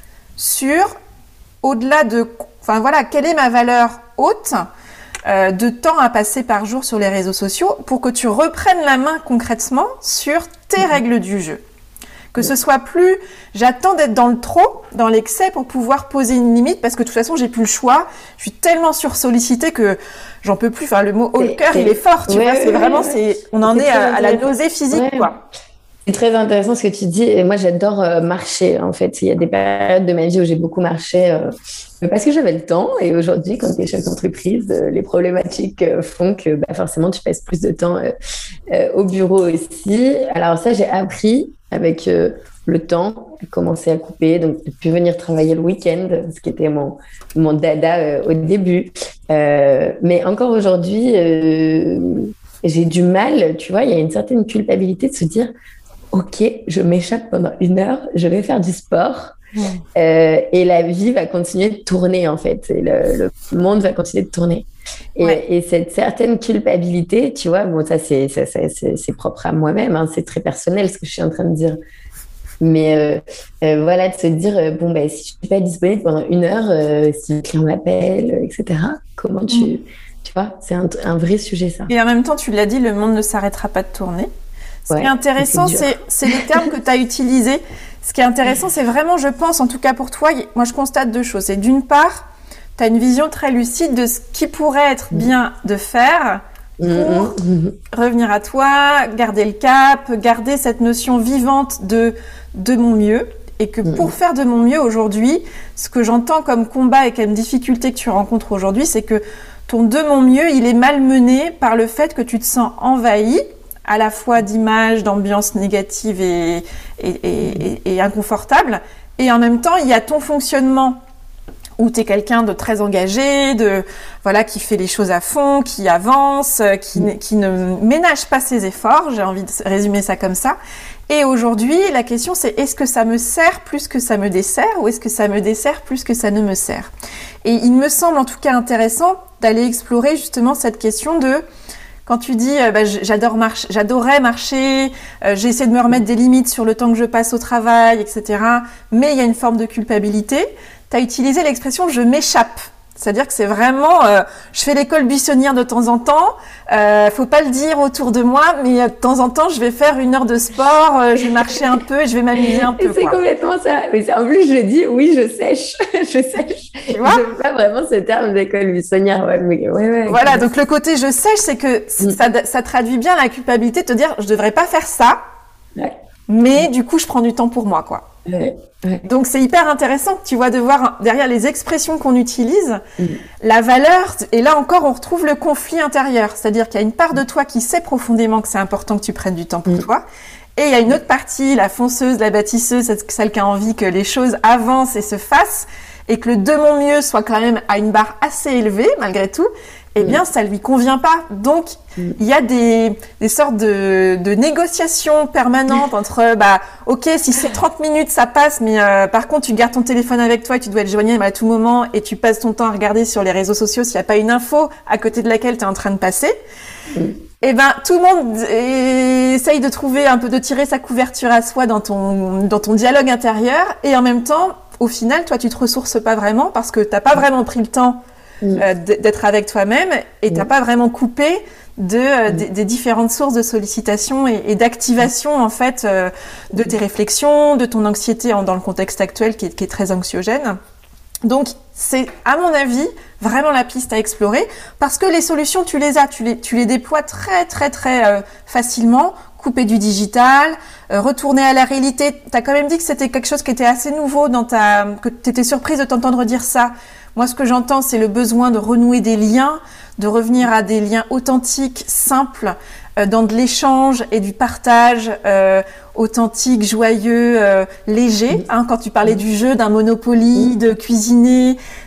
sur au-delà de enfin voilà, quelle est ma valeur haute euh, de temps à passer par jour sur les réseaux sociaux pour que tu reprennes la main concrètement sur tes mmh. règles du jeu. Que ce soit plus, j'attends d'être dans le trop, dans l'excès pour pouvoir poser une limite parce que de toute façon, j'ai plus le choix. Je suis tellement sursollicitée que j'en peux plus. Enfin, le mot haut le cœur, il est fort, tu ouais, vois. C'est ouais, vraiment, ouais. c'est, on en c'est est à, à la nausée physique, ouais. quoi. C'est très intéressant ce que tu dis. Et moi, j'adore euh, marcher, en fait. Il y a des périodes de ma vie où j'ai beaucoup marché euh, parce que j'avais le temps. Et aujourd'hui, quand tu es chef d'entreprise, euh, les problématiques euh, font que bah, forcément, tu passes plus de temps euh, euh, au bureau aussi. Alors ça, j'ai appris avec euh, le temps, à commencer à couper. Donc, j'ai pu venir travailler le week-end, ce qui était mon, mon dada euh, au début. Euh, mais encore aujourd'hui, euh, j'ai du mal. Tu vois, il y a une certaine culpabilité de se dire ok, je m'échappe pendant une heure, je vais faire du sport mmh. euh, et la vie va continuer de tourner en fait, et le, le monde va continuer de tourner. Et, ouais. et cette certaine culpabilité, tu vois, bon ça c'est, ça, ça, c'est, c'est propre à moi-même, hein, c'est très personnel ce que je suis en train de dire. Mais euh, euh, voilà, de se dire, euh, bon, bah, si je ne suis pas disponible pendant une heure, euh, si le client m'appelle, et cetera, comment tu... Mmh. Tu vois, c'est un, un vrai sujet ça. Et en même temps, tu l'as dit, le monde ne s'arrêtera pas de tourner. Ce ouais, qui est intéressant, c'est, c'est, c'est les termes que tu as utilisés. Ce qui est intéressant, c'est vraiment, je pense, en tout cas pour toi, moi je constate deux choses. C'est d'une part, tu as une vision très lucide de ce qui pourrait être bien de faire pour mmh. revenir à toi, garder le cap, garder cette notion vivante de, de mon mieux. Et que pour mmh. faire de mon mieux aujourd'hui, ce que j'entends comme combat et comme difficulté que tu rencontres aujourd'hui, c'est que ton de mon mieux, il est malmené par le fait que tu te sens envahi à la fois d'images, d'ambiance négative et, et, et, et, et inconfortable. Et en même temps, il y a ton fonctionnement où tu es quelqu'un de très engagé, de, voilà, qui fait les choses à fond, qui avance, qui, mmh. qui ne ménage pas ses efforts. J'ai envie de résumer ça comme ça. Et aujourd'hui, la question, c'est est-ce que ça me sert plus que ça me dessert ou est-ce que ça me dessert plus que ça ne me sert? Et il me semble en tout cas intéressant d'aller explorer justement cette question de... Quand tu dis euh, bah, j'adore marcher, j'adorais marcher, euh, j'ai essayé de me remettre des limites sur le temps que je passe au travail, et cetera. Mais il y a une forme de culpabilité. Tu as utilisé l'expression je m'échappe. C'est-à-dire que c'est vraiment, euh, je fais l'école buissonnière de temps en temps, euh, faut pas le dire autour de moi, mais euh, de temps en temps, je vais faire une heure de sport, euh, je vais marcher un peu et je vais m'amuser un peu. Et c'est quoi. Complètement ça. Mais en plus, je dis, oui, je sèche, je sèche. Tu vois, je veux pas vraiment ce terme d'école buissonnière. Ouais, mais, ouais, ouais, voilà, ouais. Donc le côté je sèche, c'est que mm. ça, ça traduit bien la culpabilité de te dire, je devrais pas faire ça, ouais. mais mm. du coup, je prends du temps pour moi, quoi. Ouais. Ouais. Donc c'est hyper intéressant, tu vois, de voir derrière les expressions qu'on utilise, mmh. la valeur, et là encore on retrouve le conflit intérieur, c'est-à-dire qu'il y a une part de toi qui sait profondément que c'est important que tu prennes du temps pour mmh. toi, et il y a une autre partie, la fonceuse, la bâtisseuse, celle qui a envie que les choses avancent et se fassent, et que le de mon mieux soit quand même à une barre assez élevée malgré tout, eh bien, ça lui convient pas. Donc, mm. il y a des, des sortes de, de négociations permanentes entre, bah, ok, si c'est trente minutes, ça passe, mais euh, par contre, tu gardes ton téléphone avec toi et tu dois être joignable à tout moment et tu passes ton temps à regarder sur les réseaux sociaux s'il n'y a pas une info à côté de laquelle tu es en train de passer. Mm. Eh ben, tout le monde essaye de trouver un peu, de tirer sa couverture à soi dans ton, dans ton dialogue intérieur et en même temps, au final, toi, tu te ressources pas vraiment parce que t'as pas vraiment pris le temps Mmh. Euh, d'être avec toi-même et t'as mmh. pas vraiment coupé de, euh, mmh. des, des différentes sources de sollicitation et, et d'activation en fait euh, de tes réflexions, de ton anxiété en, dans le contexte actuel qui est, qui est très anxiogène. Donc c'est à mon avis vraiment la piste à explorer parce que les solutions tu les as, tu les, tu les déploies très très très euh, facilement. Couper du digital, euh, retourner à la réalité. T'as quand même dit que c'était quelque chose qui était assez nouveau dans ta, que t'étais surprise de t'entendre dire ça. Moi, ce que j'entends, c'est le besoin de renouer des liens, de revenir à des liens authentiques, simples, euh, dans de l'échange et du partage euh, authentique, joyeux, euh, léger. Hein, quand tu parlais du jeu, d'un Monopoly, de cuisiner,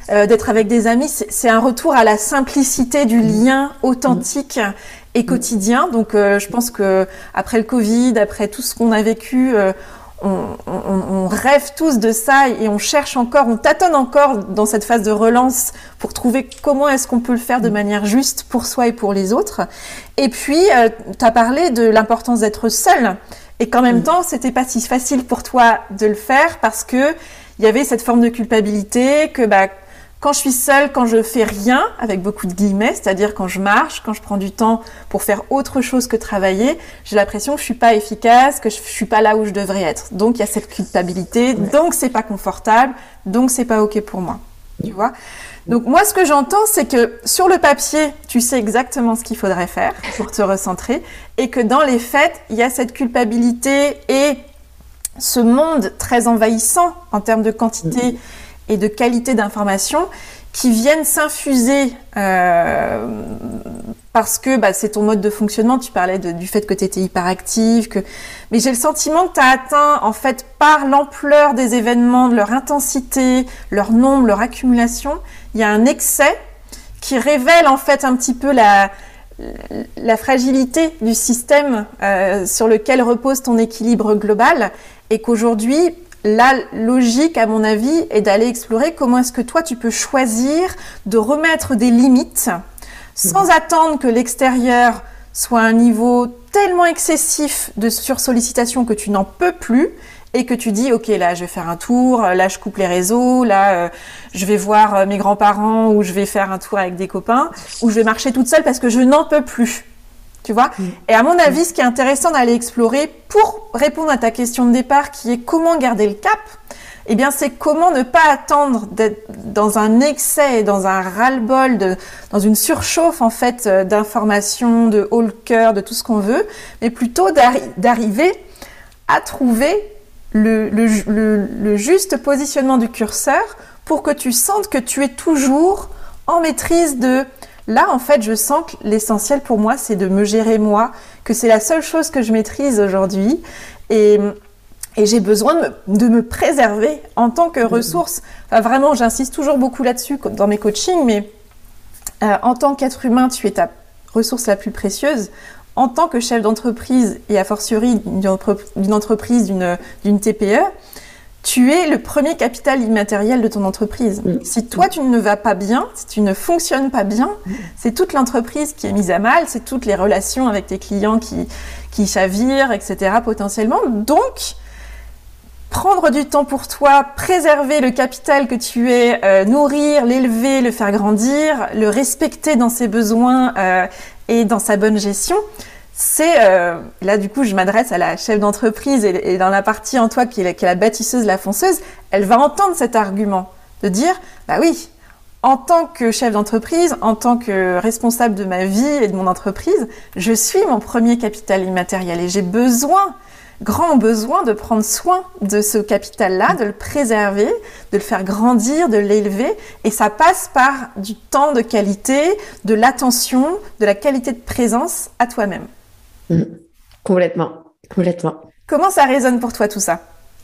euh, d'être avec des amis, c'est, c'est un retour à la simplicité du lien authentique et quotidien. Donc, euh, je pense que après le Covid, après tout ce qu'on a vécu, euh, on, on, on rêve tous de ça et on cherche encore, on tâtonne encore dans cette phase de relance pour trouver comment est-ce qu'on peut le faire de manière juste pour soi et pour les autres. Et puis, euh, tu as parlé de l'importance d'être seul et qu'en même temps, c'était pas si facile pour toi de le faire parce que il y avait cette forme de culpabilité que bah, quand je suis seule, quand je fais rien, avec beaucoup de guillemets, c'est-à-dire quand je marche, quand je prends du temps pour faire autre chose que travailler, j'ai l'impression que je suis pas efficace, que je, je suis pas là où je devrais être. Donc il y a cette culpabilité, donc c'est pas confortable, donc c'est pas ok pour moi. Tu vois ? Donc moi ce que j'entends c'est que sur le papier, tu sais exactement ce qu'il faudrait faire pour te recentrer et que dans les faits, il y a cette culpabilité et ce monde très envahissant en termes de quantité et de qualité d'information qui viennent s'infuser euh, parce que bah, c'est ton mode de fonctionnement. Tu parlais de, du fait que tu étais hyperactive, que... mais j'ai le sentiment que tu as atteint, en fait, par l'ampleur des événements, de leur intensité, leur nombre, leur accumulation, il y a un excès qui révèle en fait un petit peu la, la fragilité du système euh, sur lequel repose ton équilibre global et qu'aujourd'hui, la logique, à mon avis, est d'aller explorer comment est-ce que toi, tu peux choisir de remettre des limites sans mmh. attendre que l'extérieur soit à un niveau tellement excessif de sursollicitation que tu n'en peux plus et que tu dis, OK, là, je vais faire un tour, là, je coupe les réseaux, là, euh, je vais voir euh, mes grands-parents ou je vais faire un tour avec des copains ou je vais marcher toute seule parce que je n'en peux plus. Tu vois ? Mmh. Et à mon avis, ce qui est intéressant d'aller explorer pour répondre à ta question de départ, qui est comment garder le cap, eh bien, c'est comment ne pas attendre d'être dans un excès, dans un ras-le-bol, de, dans une surchauffe, en fait, d'informations, de haut le cœur, de tout ce qu'on veut, mais plutôt d'arri- d'arriver à trouver le, le, le, le juste positionnement du curseur pour que tu sentes que tu es toujours en maîtrise de... Là, en fait, je sens que l'essentiel pour moi, c'est de me gérer moi, que c'est la seule chose que je maîtrise aujourd'hui. Et, et j'ai besoin de me, de me préserver en tant que ressource. Enfin, vraiment, j'insiste toujours beaucoup là-dessus dans mes coachings, mais euh, en tant qu'être humain, tu es ta ressource la plus précieuse. En tant que chef d'entreprise, et a fortiori d'une, d'une entreprise, d'une, d'une T P E, tu es le premier capital immatériel de ton entreprise. Mmh. Si toi, tu ne vas pas bien, si tu ne fonctionnes pas bien, mmh. c'est toute l'entreprise qui est mise à mal, c'est toutes les relations avec tes clients qui, qui chavirent, et cetera potentiellement. Donc, prendre du temps pour toi, préserver le capital que tu es, euh, nourrir, l'élever, le faire grandir, le respecter dans ses besoins euh, et dans sa bonne gestion, c'est, euh, là du coup je m'adresse à la chef d'entreprise et, et dans la partie en toi qui est, la, qui est la bâtisseuse, la fonceuse, elle va entendre cet argument de dire, bah oui, en tant que chef d'entreprise, en tant que responsable de ma vie et de mon entreprise, je suis mon premier capital immatériel et j'ai besoin, grand besoin de prendre soin de ce capital-là, de le préserver, de le faire grandir, de l'élever et ça passe par du temps de qualité, de l'attention, de la qualité de présence à toi-même. Mmh. Complètement, complètement. Comment ça résonne pour toi tout ça ?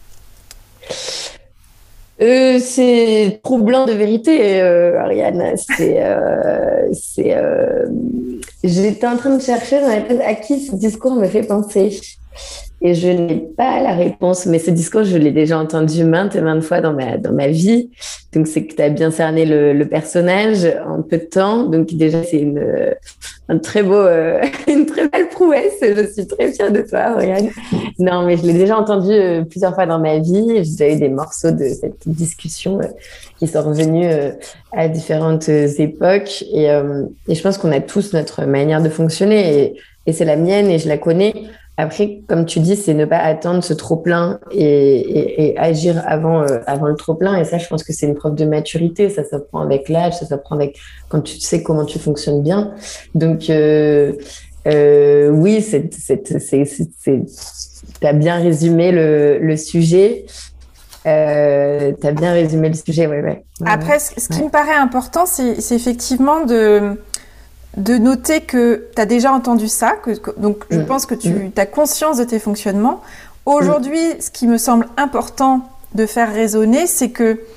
euh, C'est troublant de vérité, euh, Ariane. C'est, euh, c'est, euh... J'étais en train de chercher dans la tête à qui ce discours me fait penser. Et je n'ai pas la réponse, mais ce discours, je l'ai déjà entendu maintes et maintes fois dans ma, dans ma vie. Donc, c'est que tu as bien cerné le, le personnage en peu de temps. Donc, déjà, c'est une, un très beau, euh, une très belle prouesse. Je suis très fière de toi, Oriane. Non, mais je l'ai déjà entendu euh, plusieurs fois dans ma vie. J'ai déjà eu des morceaux de cette discussion euh, qui sont revenus euh, à différentes euh, époques. Et, euh, et je pense qu'on a tous notre manière de fonctionner. Et, et c'est la mienne et je la connais. Après, comme tu dis, c'est ne pas attendre ce trop-plein et, et, et agir avant, euh, avant le trop-plein. Et ça, je pense que c'est une preuve de maturité. Ça s'apprend avec l'âge, ça s'apprend avec quand tu sais comment tu fonctionnes bien. Donc, euh, euh, oui, c'est, c'est, c'est, c'est, c'est, t'as bien résumé le, le sujet. Euh, t'as bien résumé le sujet, ouais, ouais. ouais Après, ouais. ce, ce qui ouais. me paraît important, c'est, c'est effectivement de... de noter que tu as déjà entendu ça, que, que, donc je mmh. pense que tu mmh. as conscience de tes fonctionnements. Aujourd'hui, mmh. ce qui me semble important de faire résonner, c'est que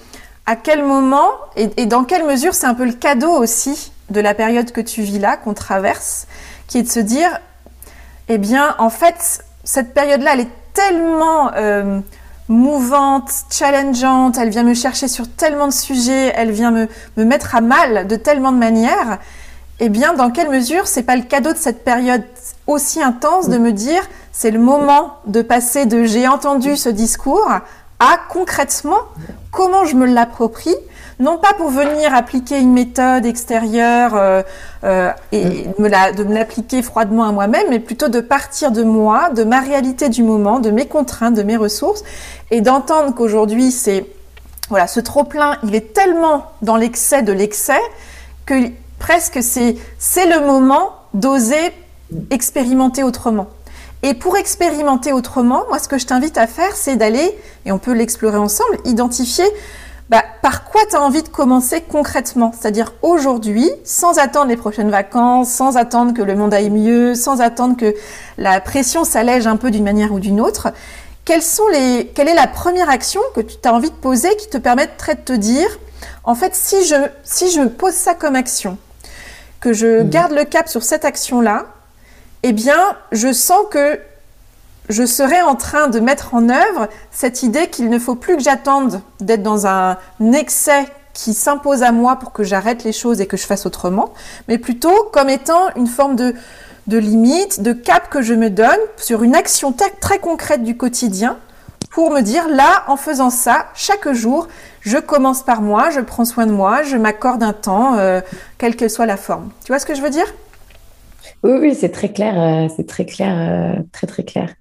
à quel moment et, et dans quelle mesure c'est un peu le cadeau aussi de la période que tu vis là, qu'on traverse, qui est de se dire, eh bien, en fait, cette période-là, elle est tellement euh, mouvante, challengeante, elle vient me chercher sur tellement de sujets, elle vient me, me mettre à mal de tellement de manières, eh bien, dans quelle mesure c'est pas le cadeau de cette période aussi intense de me dire, c'est le moment de passer de j'ai entendu ce discours à concrètement comment je me l'approprie, non pas pour venir appliquer une méthode extérieure euh, euh, et de me, la, de me l'appliquer froidement à moi-même, mais plutôt de partir de moi, de ma réalité du moment, de mes contraintes, de mes ressources, et d'entendre qu'aujourd'hui, c'est voilà, ce trop-plein, il est tellement dans l'excès de l'excès que presque c'est, c'est le moment d'oser expérimenter autrement. Et pour expérimenter autrement, moi, ce que je t'invite à faire, c'est d'aller, et on peut l'explorer ensemble, identifier bah, par quoi tu as envie de commencer concrètement. C'est-à-dire aujourd'hui, sans attendre les prochaines vacances, sans attendre que le monde aille mieux, sans attendre que la pression s'allège un peu d'une manière ou d'une autre, quelles sont les, quelle est la première action que tu as envie de poser qui te permettrait de te dire, en fait, si je, si je pose ça comme action, que je mmh. garde le cap sur cette action-là, eh bien, je sens que je serai en train de mettre en œuvre cette idée qu'il ne faut plus que j'attende d'être dans un excès qui s'impose à moi pour que j'arrête les choses et que je fasse autrement, mais plutôt comme étant une forme de, de limite, de cap que je me donne sur une action t- très concrète du quotidien pour me dire, là, en faisant ça, chaque jour, je commence par moi, je prends soin de moi, je m'accorde un temps, euh, quelle que soit la forme. Tu vois ce que je veux dire ? Oui, oui, c'est très clair, euh, c'est très clair, euh, très, très clair.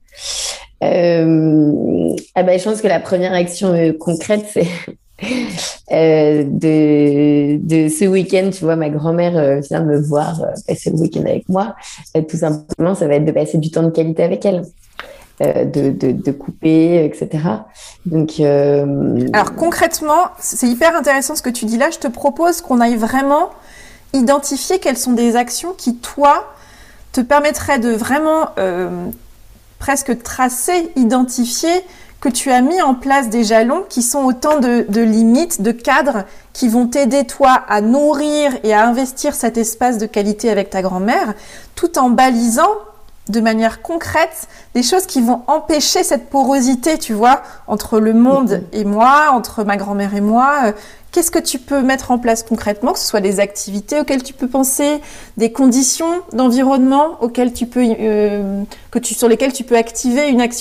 Euh, ah ben, je pense que la première action euh, concrète, c'est euh, de, de ce week-end, tu vois, ma grand-mère euh, vient me voir euh, passer le week-end avec moi. Et tout simplement, ça va être de passer du temps de qualité avec elle, euh, de, de, de couper, et cetera. Donc, euh... Alors concrètement, c'est hyper intéressant ce que tu dis là. Je te propose qu'on aille vraiment identifier quelles sont des actions qui, toi, te permettraient de vraiment euh, presque tracer, identifier que tu as mis en place des jalons qui sont autant de, de limites, de cadres qui vont t'aider, toi, à nourrir et à investir cet espace de qualité avec ta grand-mère, tout en balisant de manière concrète des choses qui vont empêcher cette porosité, tu vois, entre le monde et moi, entre ma grand-mère et moi. Qu'est-ce que tu peux mettre en place concrètement, que ce soit des activités auxquelles tu peux penser, des conditions d'environnement auxquelles tu peux, euh, que tu, sur lesquelles tu peux activer une action ?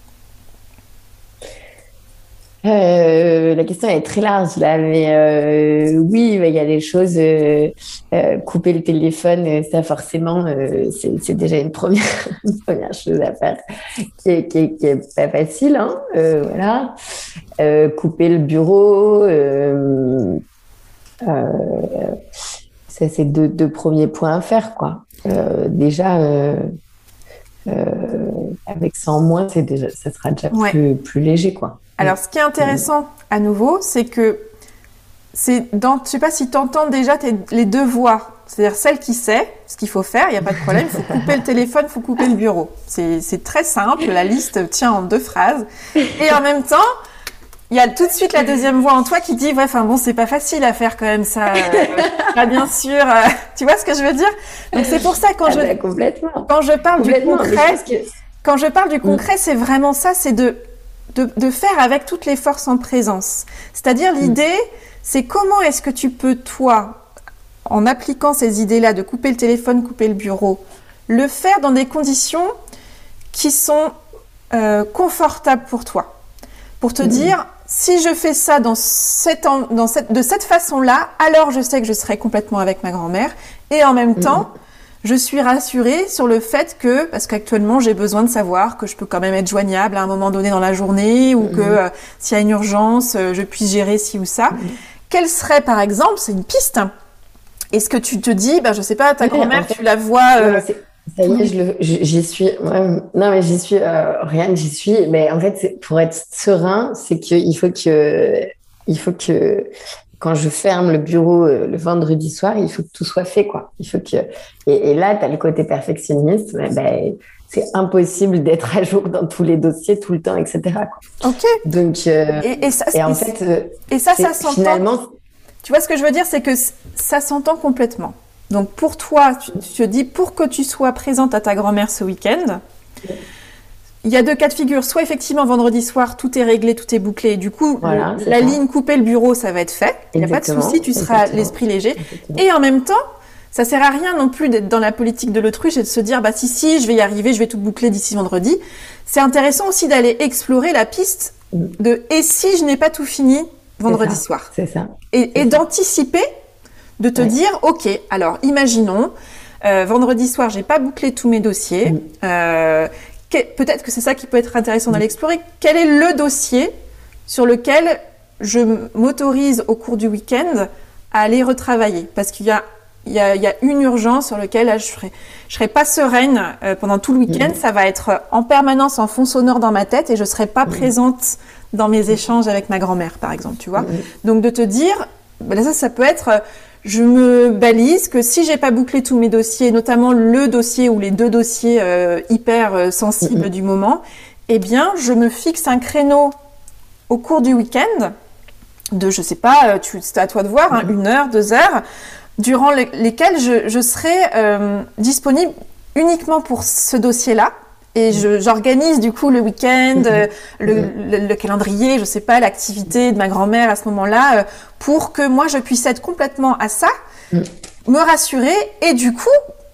Euh, la question est très large là, mais euh, oui, il y a des choses. Euh, euh, couper le téléphone, ça forcément, euh, c'est, c'est déjà une première, une première chose à faire, qui est, qui est, qui est pas facile, hein, euh, voilà. Euh, couper le bureau, euh, euh, ça c'est deux, deux premiers points à faire, quoi. Euh, déjà. Euh, euh, avec ça en moins, c'est déjà, ça sera déjà ouais. plus, plus léger, quoi. Alors, ce qui est intéressant, à nouveau, c'est que, c'est dans, je ne sais pas si tu entends déjà tes, les deux voix, c'est-à-dire celle qui sait ce qu'il faut faire, il n'y a pas de problème, il faut couper le téléphone, il faut couper le bureau. C'est, c'est très simple, la liste tient en deux phrases. Et en même temps, il y a tout de suite la deuxième voix en toi qui dit, ouais, enfin bon, c'est pas facile à faire quand même ça. Pas bien sûr, euh, tu vois ce que je veux dire ? Donc c'est pour ça quand ah je bah, complètement. quand je parle du concret, que... quand je parle du concret, c'est vraiment ça, c'est de De, de faire avec toutes les forces en présence. C'est-à-dire l'idée, c'est comment est-ce que tu peux, toi, en appliquant ces idées-là, de couper le téléphone, couper le bureau, le faire dans des conditions qui sont euh, confortables pour toi. Pour te mmh. dire, si je fais ça dans cette, dans cette, de cette façon-là, alors je sais que je serai complètement avec ma grand-mère. Et en même mmh. temps, je suis rassurée sur le fait que, parce qu'actuellement, j'ai besoin de savoir que je peux quand même être joignable à un moment donné dans la journée ou mmh. que euh, s'il y a une urgence, euh, je puisse gérer ci ou ça. Mmh. Quelle serait, par exemple, c'est une piste. Est-ce que tu te dis, ben, je sais pas, ta ouais, grand-mère, en fait, tu la vois... Euh... Ça y est, je le, j'y suis. Ouais, non, mais j'y suis, euh, Oriane, j'y suis. Mais en fait, c'est, pour être serein, c'est qu'il faut que... Il faut que... Quand je ferme le bureau euh, le vendredi soir, il faut que tout soit fait, quoi. Il faut que... Et, et là, tu as le côté perfectionniste. Mais ben, c'est impossible d'être à jour dans tous les dossiers tout le temps, et cetera quoi. Ok. Donc, euh, et, et, ça, et en et, fait, euh, et ça, ça s'entend. Finalement, tu vois ce que je veux dire, c'est que ça s'entend complètement. Donc pour toi, tu, tu te dis, pour que tu sois présente à ta grand-mère ce week-end, il y a deux cas de figure. Soit effectivement, vendredi soir, tout est réglé, tout est bouclé. Et du coup, voilà, le, la ça. ligne couper le bureau, ça va être fait. Il n'y a pas de souci, tu seras exactement. l'esprit léger. Exactement. Et en même temps, ça sert à rien non plus d'être dans la politique de l'autruche et de se dire, bah si, si, je vais y arriver, je vais tout boucler d'ici vendredi. C'est intéressant aussi d'aller explorer la piste de « et si je n'ai pas tout fini vendredi c'est soir ?» C'est ça. Et, et d'anticiper, de te ouais. dire, ok, alors imaginons, euh, vendredi soir, j'ai pas bouclé tous mes dossiers. Mmh. Euh, que, peut-être que c'est ça qui peut être intéressant mmh. d'aller explorer. Quel est le dossier sur lequel je m'autorise au cours du week-end à aller retravailler ? Parce qu'il y a Il y, a, il y a une urgence sur laquelle là, je serai, je serai pas sereine euh, pendant tout le week-end. Mmh. Ça va être en permanence en fond sonore dans ma tête et je serai pas mmh. présente dans mes échanges avec ma grand-mère, par exemple, tu vois. Mmh. Donc de te dire, ben ça, ça peut être, je me balise que si j'ai pas bouclé tous mes dossiers, notamment le dossier ou les deux dossiers euh, hyper euh, sensibles mmh. du moment, eh bien, je me fixe un créneau au cours du week-end de, je sais pas, tu, c'est à toi de voir, hein, mmh. une heure, deux heures. Durant le, lesquels je, je serai euh, disponible uniquement pour ce dossier-là. Et je, j'organise du coup le week-end, euh, le, le, le calendrier, je sais pas, l'activité de ma grand-mère à ce moment-là, euh, pour que moi je puisse être complètement à ça, me rassurer. Et du coup,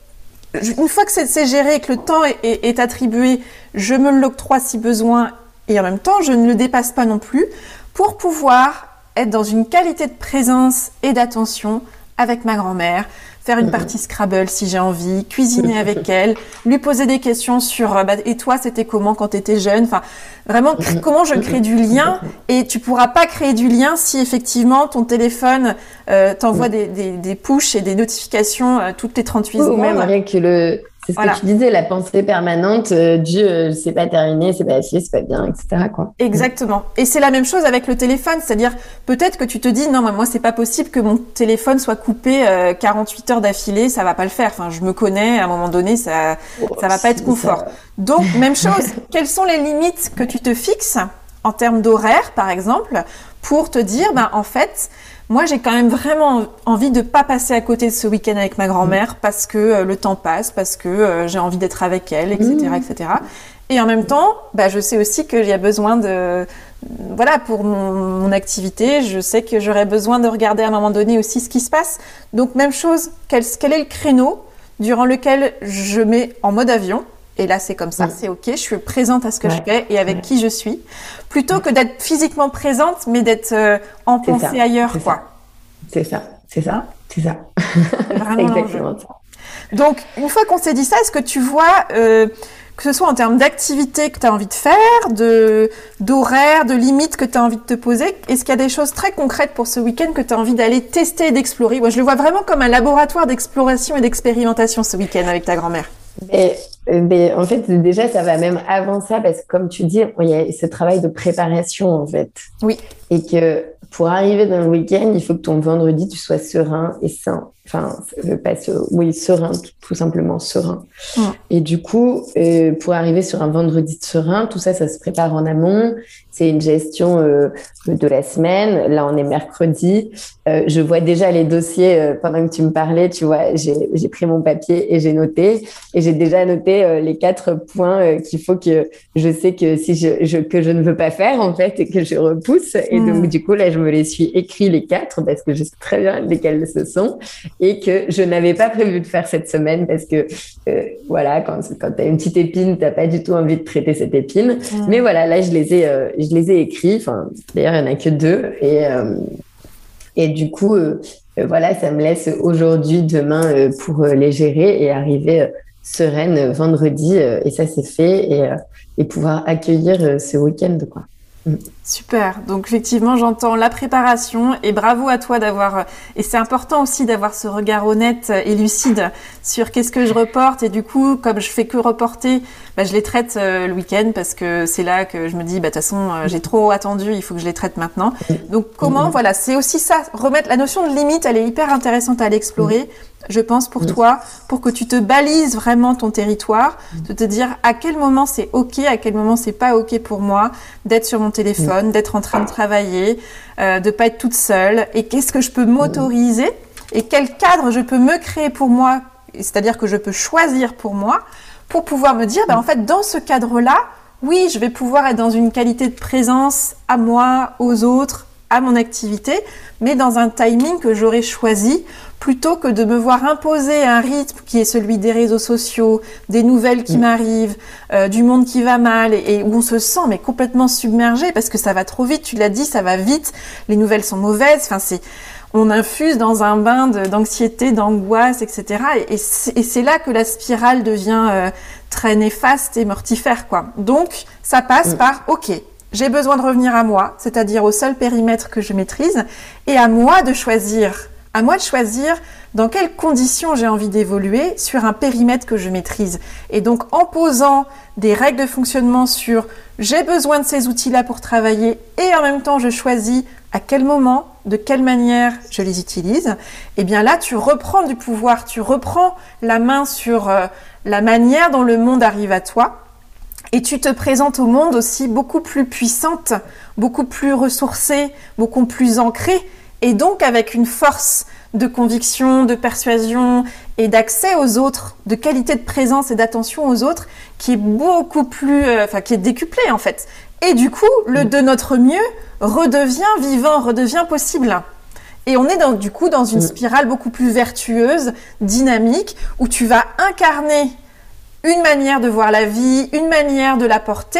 je, une fois que c'est, c'est géré et que le temps est, est, est attribué, je me l'octroie si besoin. Et en même temps, je ne le dépasse pas non plus pour pouvoir être dans une qualité de présence et d'attention avec ma grand-mère, faire une partie Scrabble si j'ai envie, cuisiner avec elle, lui poser des questions sur bah, et toi c'était comment quand tu étais jeune, enfin vraiment cr- comment je crée du lien. Et tu pourras pas créer du lien si effectivement ton téléphone euh, t'envoie des, des, des pushs et des notifications euh, toutes les trente-huit secondes. Ou même rien que le c'est ce voilà. que tu disais, la pensée permanente euh, du euh, c'est pas terminé, c'est pas assez, c'est pas bien, et cetera quoi. Exactement. Et c'est la même chose avec le téléphone, c'est-à-dire peut-être que tu te dis non, mais moi c'est pas possible que mon téléphone soit coupé euh, quarante-huit heures d'affilée, ça va pas le faire. Enfin, je me connais, à un moment donné, ça oh, ça va pas être confort. Ça... Donc même chose. Quelles sont les limites que tu te fixes en termes d'horaire, par exemple, pour te dire ben en fait. Moi, j'ai quand même vraiment envie de pas passer à côté de ce week-end avec ma grand-mère parce que euh, le temps passe, parce que euh, j'ai envie d'être avec elle, et cetera, et cetera. Et en même temps, bah, je sais aussi qu'il y a besoin de, voilà, pour mon, mon activité, je sais que j'aurais besoin de regarder à un moment donné aussi ce qui se passe. Donc, même chose, quel, quel est le créneau durant lequel je mets en mode avion? Et là, c'est comme ça, ouais. c'est OK, je suis présente à ce que ouais. je fais et avec ouais. qui je suis, plutôt que d'être physiquement présente, mais d'être euh, en c'est pensée ça. ailleurs, c'est quoi. Ça. C'est ça, c'est ça, c'est ça. C'est vraiment exactement ça. Donc, une fois qu'on s'est dit ça, est-ce que tu vois, euh, que ce soit en termes d'activité que tu as envie de faire, de, d'horaire, de limites que tu as envie de te poser, est-ce qu'il y a des choses très concrètes pour ce week-end que tu as envie d'aller tester et d'explorer? Moi, je le vois vraiment comme un laboratoire d'exploration et d'expérimentation ce week-end avec ta grand-mère. Et, mais en fait, déjà, ça va même avant ça, parce que comme tu dis, il y a ce travail de préparation, en fait. Oui. Et que pour arriver dans le week-end, il faut que ton vendredi, tu sois serein et sain. Enfin, pas se... oui, serein, tout, tout simplement, serein. Mmh. Et du coup, euh, pour arriver sur un vendredi serein, tout ça, ça se prépare en amont. C'est une gestion euh, de la semaine. Là, on est mercredi. Euh, je vois déjà les dossiers euh, pendant que tu me parlais. Tu vois, j'ai, j'ai pris mon papier et j'ai noté. Et j'ai déjà noté euh, les quatre points euh, qu'il faut que je sais que si je, je que je ne veux pas faire en fait et que je repousse. Et mmh. donc du coup là, je me les suis écrit les quatre parce que je sais très bien lesquels ce sont et que je n'avais pas prévu de faire cette semaine parce que euh, voilà, quand quand t'as une petite épine, t'as pas du tout envie de traiter cette épine. Mmh. Mais voilà, là, je les ai euh, je les ai écrits. Enfin, d'ailleurs, il y en a que deux et euh, et du coup, euh, euh, voilà, ça me laisse aujourd'hui, demain euh, pour euh, les gérer et arriver euh, sereine euh, vendredi. Euh, et ça, c'est fait et euh, et pouvoir accueillir euh, ce week-end, quoi. Mm. Super. Donc effectivement, j'entends la préparation et bravo à toi d'avoir. Et c'est important aussi d'avoir ce regard honnête et lucide sur qu'est-ce que je reporte. Et du coup, comme je fais que reporter, bah, je les traite euh, le week-end parce que c'est là que je me dis, bah de toute façon, euh, j'ai trop attendu, il faut que je les traite maintenant. Donc comment, mm-hmm. voilà, c'est aussi ça. Remettre la notion de limite, elle est hyper intéressante à aller explorer. je pense, pour mmh. toi, pour que tu te balises vraiment ton territoire, de te dire à quel moment c'est OK, à quel moment c'est pas OK pour moi d'être sur mon téléphone, mmh. d'être en train de travailler, euh, de pas être toute seule, et qu'est-ce que je peux m'autoriser et quel cadre je peux me créer pour moi, c'est-à-dire que je peux choisir pour moi, pour pouvoir me dire, bah, en fait, dans ce cadre-là, oui, je vais pouvoir être dans une qualité de présence à moi, aux autres, à mon activité, mais dans un timing que j'aurais choisi, plutôt que de me voir imposer un rythme qui est celui des réseaux sociaux, des nouvelles qui mmh. m'arrivent, euh, du monde qui va mal, et, et où on se sent mais complètement submergé parce que ça va trop vite, tu l'as dit, ça va vite, les nouvelles sont mauvaises, enfin c'est... on infuse dans un bain de, d'anxiété, d'angoisse, et cetera. Et, et, c'est, et c'est là que la spirale devient euh, très néfaste et mortifère, quoi. Donc, ça passe mmh. par, OK, j'ai besoin de revenir à moi, c'est-à-dire au seul périmètre que je maîtrise, et à moi de choisir, à moi de choisir dans quelles conditions j'ai envie d'évoluer sur un périmètre que je maîtrise. Et donc, en posant des règles de fonctionnement sur j'ai besoin de ces outils-là pour travailler, et en même temps, je choisis à quel moment, de quelle manière je les utilise, et bien là, tu reprends du pouvoir, tu reprends la main sur euh, la manière dont le monde arrive à toi, et tu te présentes au monde aussi beaucoup plus puissante, beaucoup plus ressourcée, beaucoup plus ancrée, et donc avec une force de conviction, de persuasion et d'accès aux autres, de qualité de présence et d'attention aux autres, qui est beaucoup plus, euh, enfin qui est décuplée en fait. Et du coup, le de notre mieux redevient vivant, redevient possible. Et on est dans, du coup dans une spirale beaucoup plus vertueuse, dynamique, où tu vas incarner une manière de voir la vie, une manière de la porter,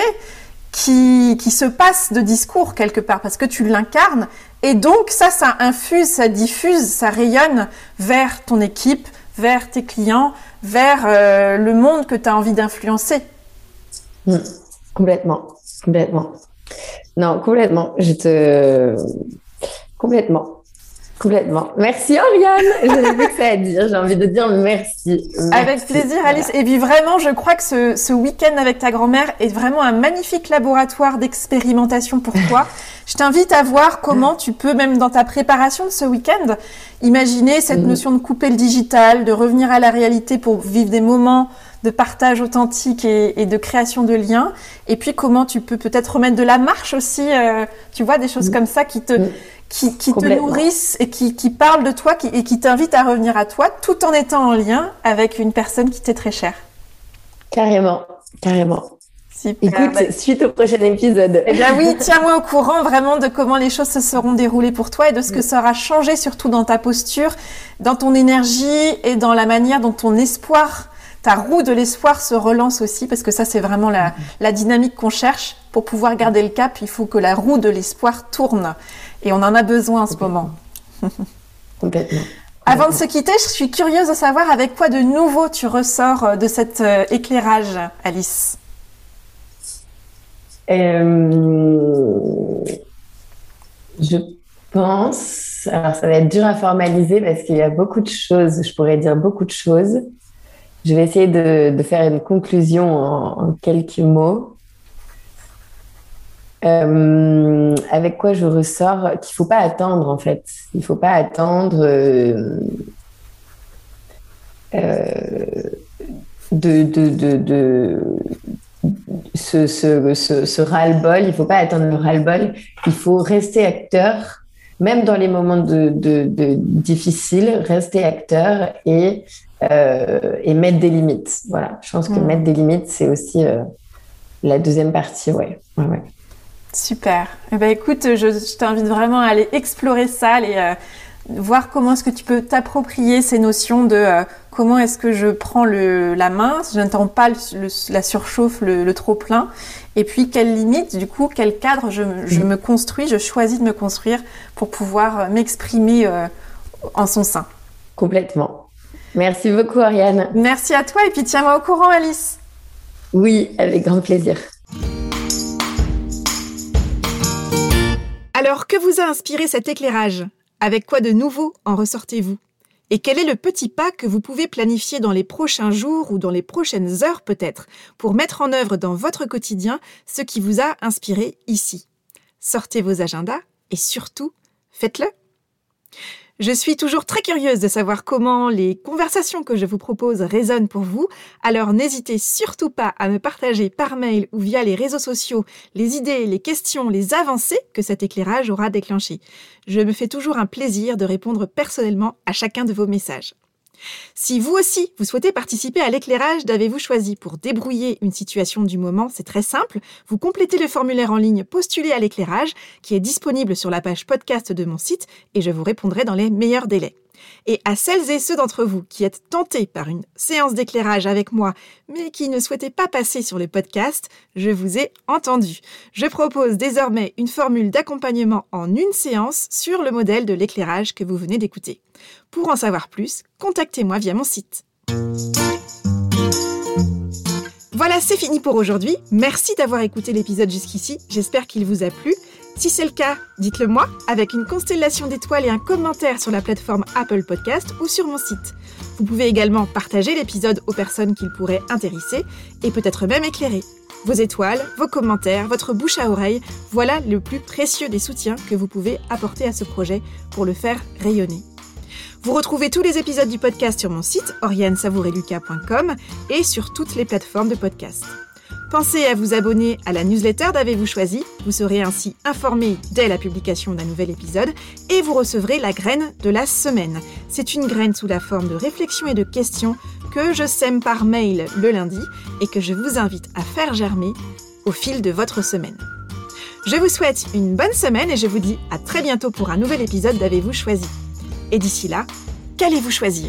qui, qui se passe de discours quelque part, parce que tu l'incarnes. Et donc ça, ça infuse, ça diffuse, ça rayonne vers ton équipe, vers tes clients, vers euh, le monde que tu as envie d'influencer. Mmh, complètement, complètement. Non, complètement. Je te... Complètement. Complètement. Merci Oriane. J'avais plus que ça à dire. J'ai envie de dire merci. merci. Avec plaisir Alice. Voilà. Et puis vraiment, je crois que ce, ce week-end avec ta grand-mère est vraiment un magnifique laboratoire d'expérimentation pour toi. Je t'invite à voir comment tu peux, même dans ta préparation de ce week-end, imaginer cette mmh. notion de couper le digital, de revenir à la réalité pour vivre des moments de partage authentique et, et de création de liens. Et puis comment tu peux peut-être remettre de la marche aussi, euh, tu vois, des choses mmh. comme ça qui te... Mmh. qui, qui te nourrissent et qui, qui parlent de toi qui, et qui t'invitent à revenir à toi tout en étant en lien avec une personne qui t'est très chère. Carrément, carrément. Super. Écoute, bah, suite au prochain épisode. Eh bien oui, tiens-moi au courant vraiment de comment les choses se seront déroulées pour toi et de ce que ça aura changé, surtout dans ta posture, dans ton énergie et dans la manière dont ton espoir, ta roue de l'espoir se relance aussi, parce que ça, c'est vraiment la, la dynamique qu'on cherche. Pour pouvoir garder le cap, il faut que la roue de l'espoir tourne. Et on en a besoin en ce moment. Complètement. Avant de se quitter, je suis curieuse de savoir avec quoi de nouveau tu ressors de cet euh, éclairage, Alice. Euh, je pense... Alors, ça va être dur à formaliser parce qu'il y a beaucoup de choses. Je pourrais dire beaucoup de choses. Je vais essayer de, de faire une conclusion en, en quelques mots. Euh, avec quoi je ressors qu'il ne faut pas attendre en fait. Il ne faut pas attendre euh, euh, de, de, de, de ce, ce, ce, ce ras-le-bol. Il ne faut pas attendre le ras-le-bol. Il faut rester acteur, même dans les moments de, de, de difficiles, rester acteur et, euh, et mettre des limites. Voilà. Je pense que mmh. mettre des limites, c'est aussi euh, la deuxième partie. Ouais. Ouais, ouais. Super. Eh ben, écoute, je, je t'invite vraiment à aller explorer ça, aller euh, voir comment est-ce que tu peux t'approprier ces notions de euh, comment est-ce que je prends le, la main, je n'entends pas le, le, la surchauffe, le, le trop plein, et puis quelles limites, du coup, quel cadre je, je me construis, je choisis de me construire pour pouvoir m'exprimer euh, en son sein. Complètement. Merci beaucoup, Oriane. Merci à toi, et puis tiens-moi au courant, Alice. Oui, avec grand plaisir. Alors, que vous a inspiré cet éclairage ? Avec quoi de nouveau en ressortez-vous ? Et quel est le petit pas que vous pouvez planifier dans les prochains jours ou dans les prochaines heures peut-être pour mettre en œuvre dans votre quotidien ce qui vous a inspiré ici ? Sortez vos agendas et surtout, faites-le ! Je suis toujours très curieuse de savoir comment les conversations que je vous propose résonnent pour vous, alors n'hésitez surtout pas à me partager par mail ou via les réseaux sociaux les idées, les questions, les avancées que cet éclairage aura déclenchées. Je me fais toujours un plaisir de répondre personnellement à chacun de vos messages. Si vous aussi, vous souhaitez participer à l'éclairage d'Avez-vous choisi pour débrouiller une situation du moment, c'est très simple. Vous complétez le formulaire en ligne Postuler à l'éclairage qui est disponible sur la page podcast de mon site et je vous répondrai dans les meilleurs délais. Et à celles et ceux d'entre vous qui êtes tentés par une séance d'éclairage avec moi, mais qui ne souhaitez pas passer sur le podcast, je vous ai entendu. Je propose désormais une formule d'accompagnement en une séance sur le modèle de l'éclairage que vous venez d'écouter. Pour en savoir plus, contactez-moi via mon site. Voilà, c'est fini pour aujourd'hui. Merci d'avoir écouté l'épisode jusqu'ici. J'espère qu'il vous a plu. Si c'est le cas, dites-le moi avec une constellation d'étoiles et un commentaire sur la plateforme Apple Podcast ou sur mon site. Vous pouvez également partager l'épisode aux personnes qu'il pourrait intéresser et peut-être même éclairer. Vos étoiles, vos commentaires, votre bouche à oreille, voilà le plus précieux des soutiens que vous pouvez apporter à ce projet pour le faire rayonner. Vous retrouvez tous les épisodes du podcast sur mon site oriane savouré lucas point com et sur toutes les plateformes de podcast. Pensez à vous abonner à la newsletter d'Avez-vous choisi, vous serez ainsi informé dès la publication d'un nouvel épisode et vous recevrez la graine de la semaine. C'est une graine sous la forme de réflexions et de questions que je sème par mail le lundi et que je vous invite à faire germer au fil de votre semaine. Je vous souhaite une bonne semaine et je vous dis à très bientôt pour un nouvel épisode d'Avez-vous choisi. Et d'ici là, qu'allez-vous choisir ?